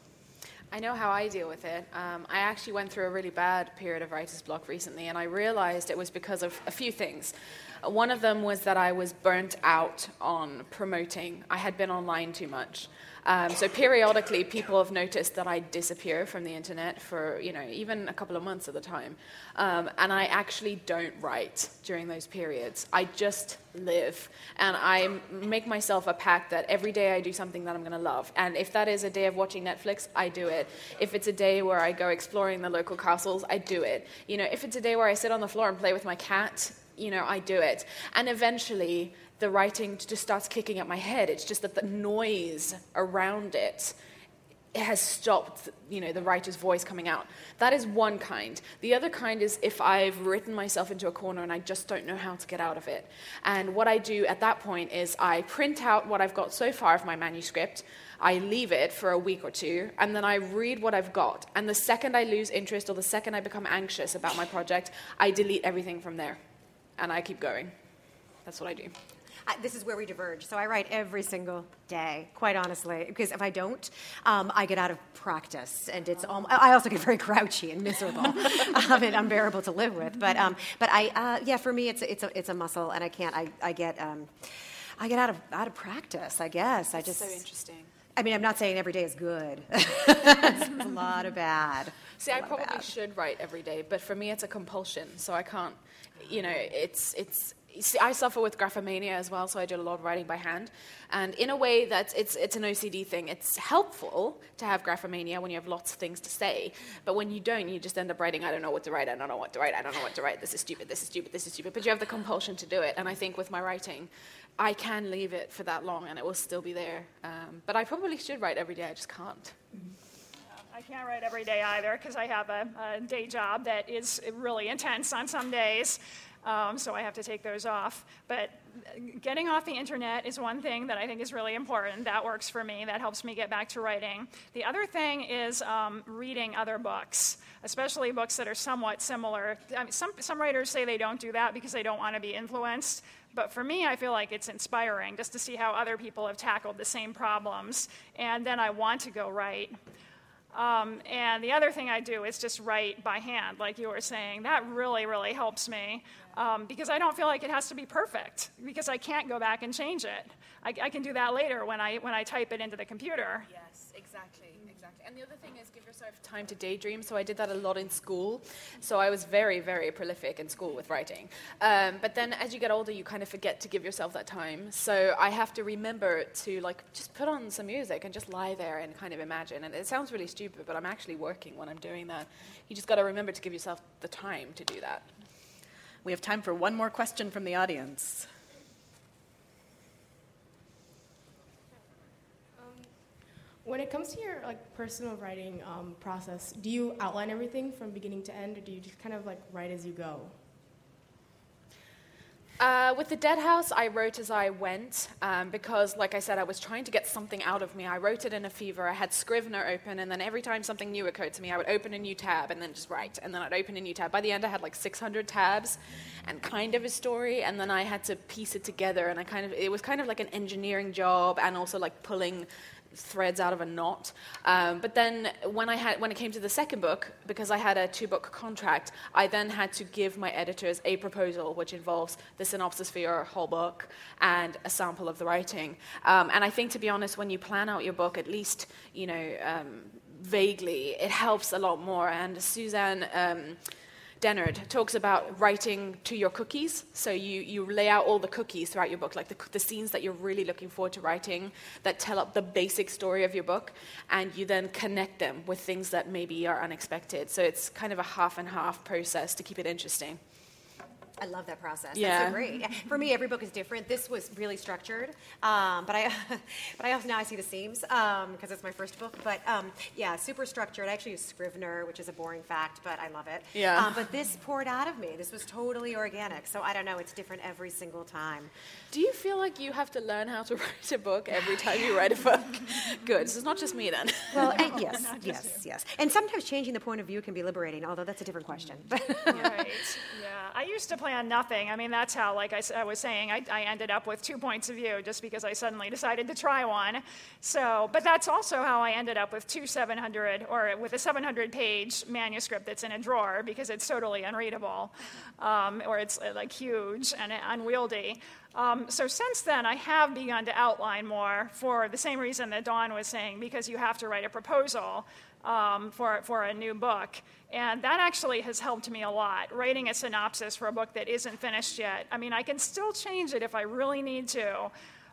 I know how I deal with it. Um, I actually went through a really bad period of writer's block recently, and I realized it was because of a few things. Uh, one of them was that I was burnt out on promoting. I had been online too much. Um, so periodically, people have noticed that I disappear from the internet for, you know, even a couple of months at a time. Um, and I actually don't write during those periods. I just live. And I make myself a pact that every day I do something that I'm going to love. And if that is a day of watching Netflix, I do it. If it's a day where I go exploring the local castles, I do it. You know, if it's a day where I sit on the floor and play with my cat, you know, I do it. And eventually, the writing just starts kicking at my head. It's just that the noise around it has stopped, you know, the writer's voice coming out. That is one kind. The other kind is if I've written myself into a corner and I just don't know how to get out of it. And what I do at that point is I print out what I've got so far of my manuscript, I leave it for a week or two, and then I read what I've got. And the second I lose interest or the second I become anxious about my project, I delete everything from there. And I keep going. That's what I do. I, this is where we diverge. So I write every single day, quite honestly, because if I don't, um, I get out of practice, and it's. Almost, I also get very grouchy and miserable, um, and unbearable to live with. But um, but I uh, yeah, for me, it's a, it's a it's a muscle, and I can't. I I get um, I get out of out of practice. I guess I just. So interesting. I mean, I'm not saying every day is good. It's a lot of bad. See, I probably should write every day, but for me, it's a compulsion, so I can't. You know, it's it's. See, I suffer with graphomania as well, so I do a lot of writing by hand. And in a way, that's it's it's an O C D thing. It's helpful to have graphomania when you have lots of things to say, but when you don't, you just end up writing, I don't know what to write, I don't know what to write, I don't know what to write, this is stupid, this is stupid, this is stupid. But you have the compulsion to do it, and I think with my writing, I can leave it for that long, and it will still be there. Um, but I probably should write every day, I just can't. I can't write every day either because I have a, a day job that is really intense on some days. Um, so I have to take those off. But getting off the internet is one thing that I think is really important. That works for me. That helps me get back to writing. The other thing is um, reading other books, especially books that are somewhat similar. I mean, some, some writers say they don't do that because they don't want to be influenced. But for me, I feel like it's inspiring just to see how other people have tackled the same problems. And then I want to go write. Um, and the other thing I do is just write by hand, like you were saying. That really, really helps me um, because I don't feel like it has to be perfect because I can't go back and change it. I, I can do that later when I when I type it into the computer. Yes, exactly, exactly. And the other thing is give yourself time to daydream. So I did that a lot in school. So I was very, very prolific in school with writing. Um, but then as you get older, you kind of forget to give yourself that time. So I have to remember to like just put on some music and just lie there and kind of imagine. And it sounds really stupid, but I'm actually working when I'm doing that. You just got to remember to give yourself the time to do that. We have time for one more question from the audience. When it comes to your like personal writing um, process, do you outline everything from beginning to end, or do you just kind of like write as you go? Uh, with The Dead House, I wrote as I went um, because, like I said, I was trying to get something out of me. I wrote it in a fever. I had Scrivener open, and then every time something new occurred to me, I would open a new tab and then just write, and then I'd open a new tab. By the end, I had like six hundred tabs and kind of a story, and then I had to piece it together, and I kind of it was kind of like an engineering job and also like pulling threads out of a knot. Um, but then when I had when it came to the second book, because I had a two-book contract, I then had to give my editors a proposal, which involves the synopsis for your whole book and a sample of the writing. Um, and I think, to be honest, when you plan out your book, at least, you know, um, vaguely, it helps a lot more. And Suzanne Um, Dennard talks about writing to your cookies. So you, you lay out all the cookies throughout your book, like the, the scenes that you're really looking forward to writing that tell up the basic story of your book, and you then connect them with things that maybe are unexpected. So it's kind of a half and half process to keep it interesting. I love that process. Yeah. That's so great. For me, every book is different. This was really structured, um, but I, but I also now I see the seams because um, it's my first book. But um, yeah, super structured. I actually use Scrivener, which is a boring fact, but I love it. Yeah. Um, but this poured out of me. This was totally organic. So I don't know. It's different every single time. Do you feel like you have to learn how to write a book every time you write a book? Good. So it's not just me then. Well, no, and yes, yes, yes. And sometimes changing the point of view can be liberating, although that's a different question. Right. Yeah. I used to plan nothing. I mean, that's how, like I, I was saying, I, I ended up with two points of view just because I suddenly decided to try one. So, but that's also how I ended up with two seven hundred, or with a seven hundred page manuscript that's in a drawer because it's totally unreadable, um, or it's uh, like huge and unwieldy. Um, so since then, I have begun to outline more for the same reason that Dawn was saying, because you have to write a proposal um, for, for a new book. And that actually has helped me a lot, writing a synopsis for a book that isn't finished yet. I mean, I can still change it if I really need to,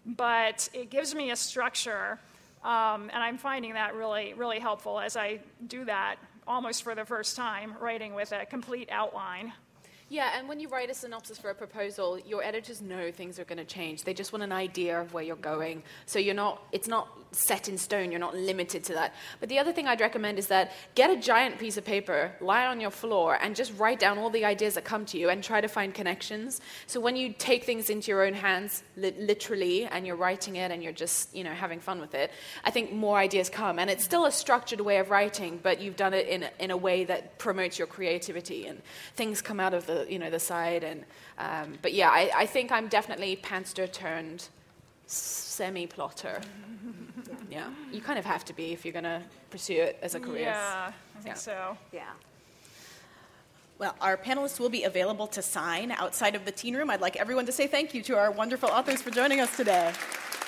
but it gives me a structure, um, and I'm finding that really, really helpful as I do that almost for the first time, writing with a complete outline. Yeah, and when you write a synopsis for a proposal, your editors know things are going to change. They just want an idea of where you're going. So you're not, it's not set in stone. You're not limited to that. But the other thing I'd recommend is that get a giant piece of paper, lie on your floor, and just write down all the ideas that come to you and try to find connections. So when you take things into your own hands, li- literally, and you're writing it and you're just, you know, having fun with it, I think more ideas come. And it's still a structured way of writing, but you've done it in a, in a way that promotes your creativity, and things come out of the, you know, the side. And um, but yeah, I, I think I'm definitely pantser turned semi-plotter. Yeah, you kind of have to be if you're going to pursue it as a career. Yeah, I think Yeah. so. Yeah. Well, our panelists will be available to sign outside of the teen room. I'd like everyone to say thank you to our wonderful authors for joining us today.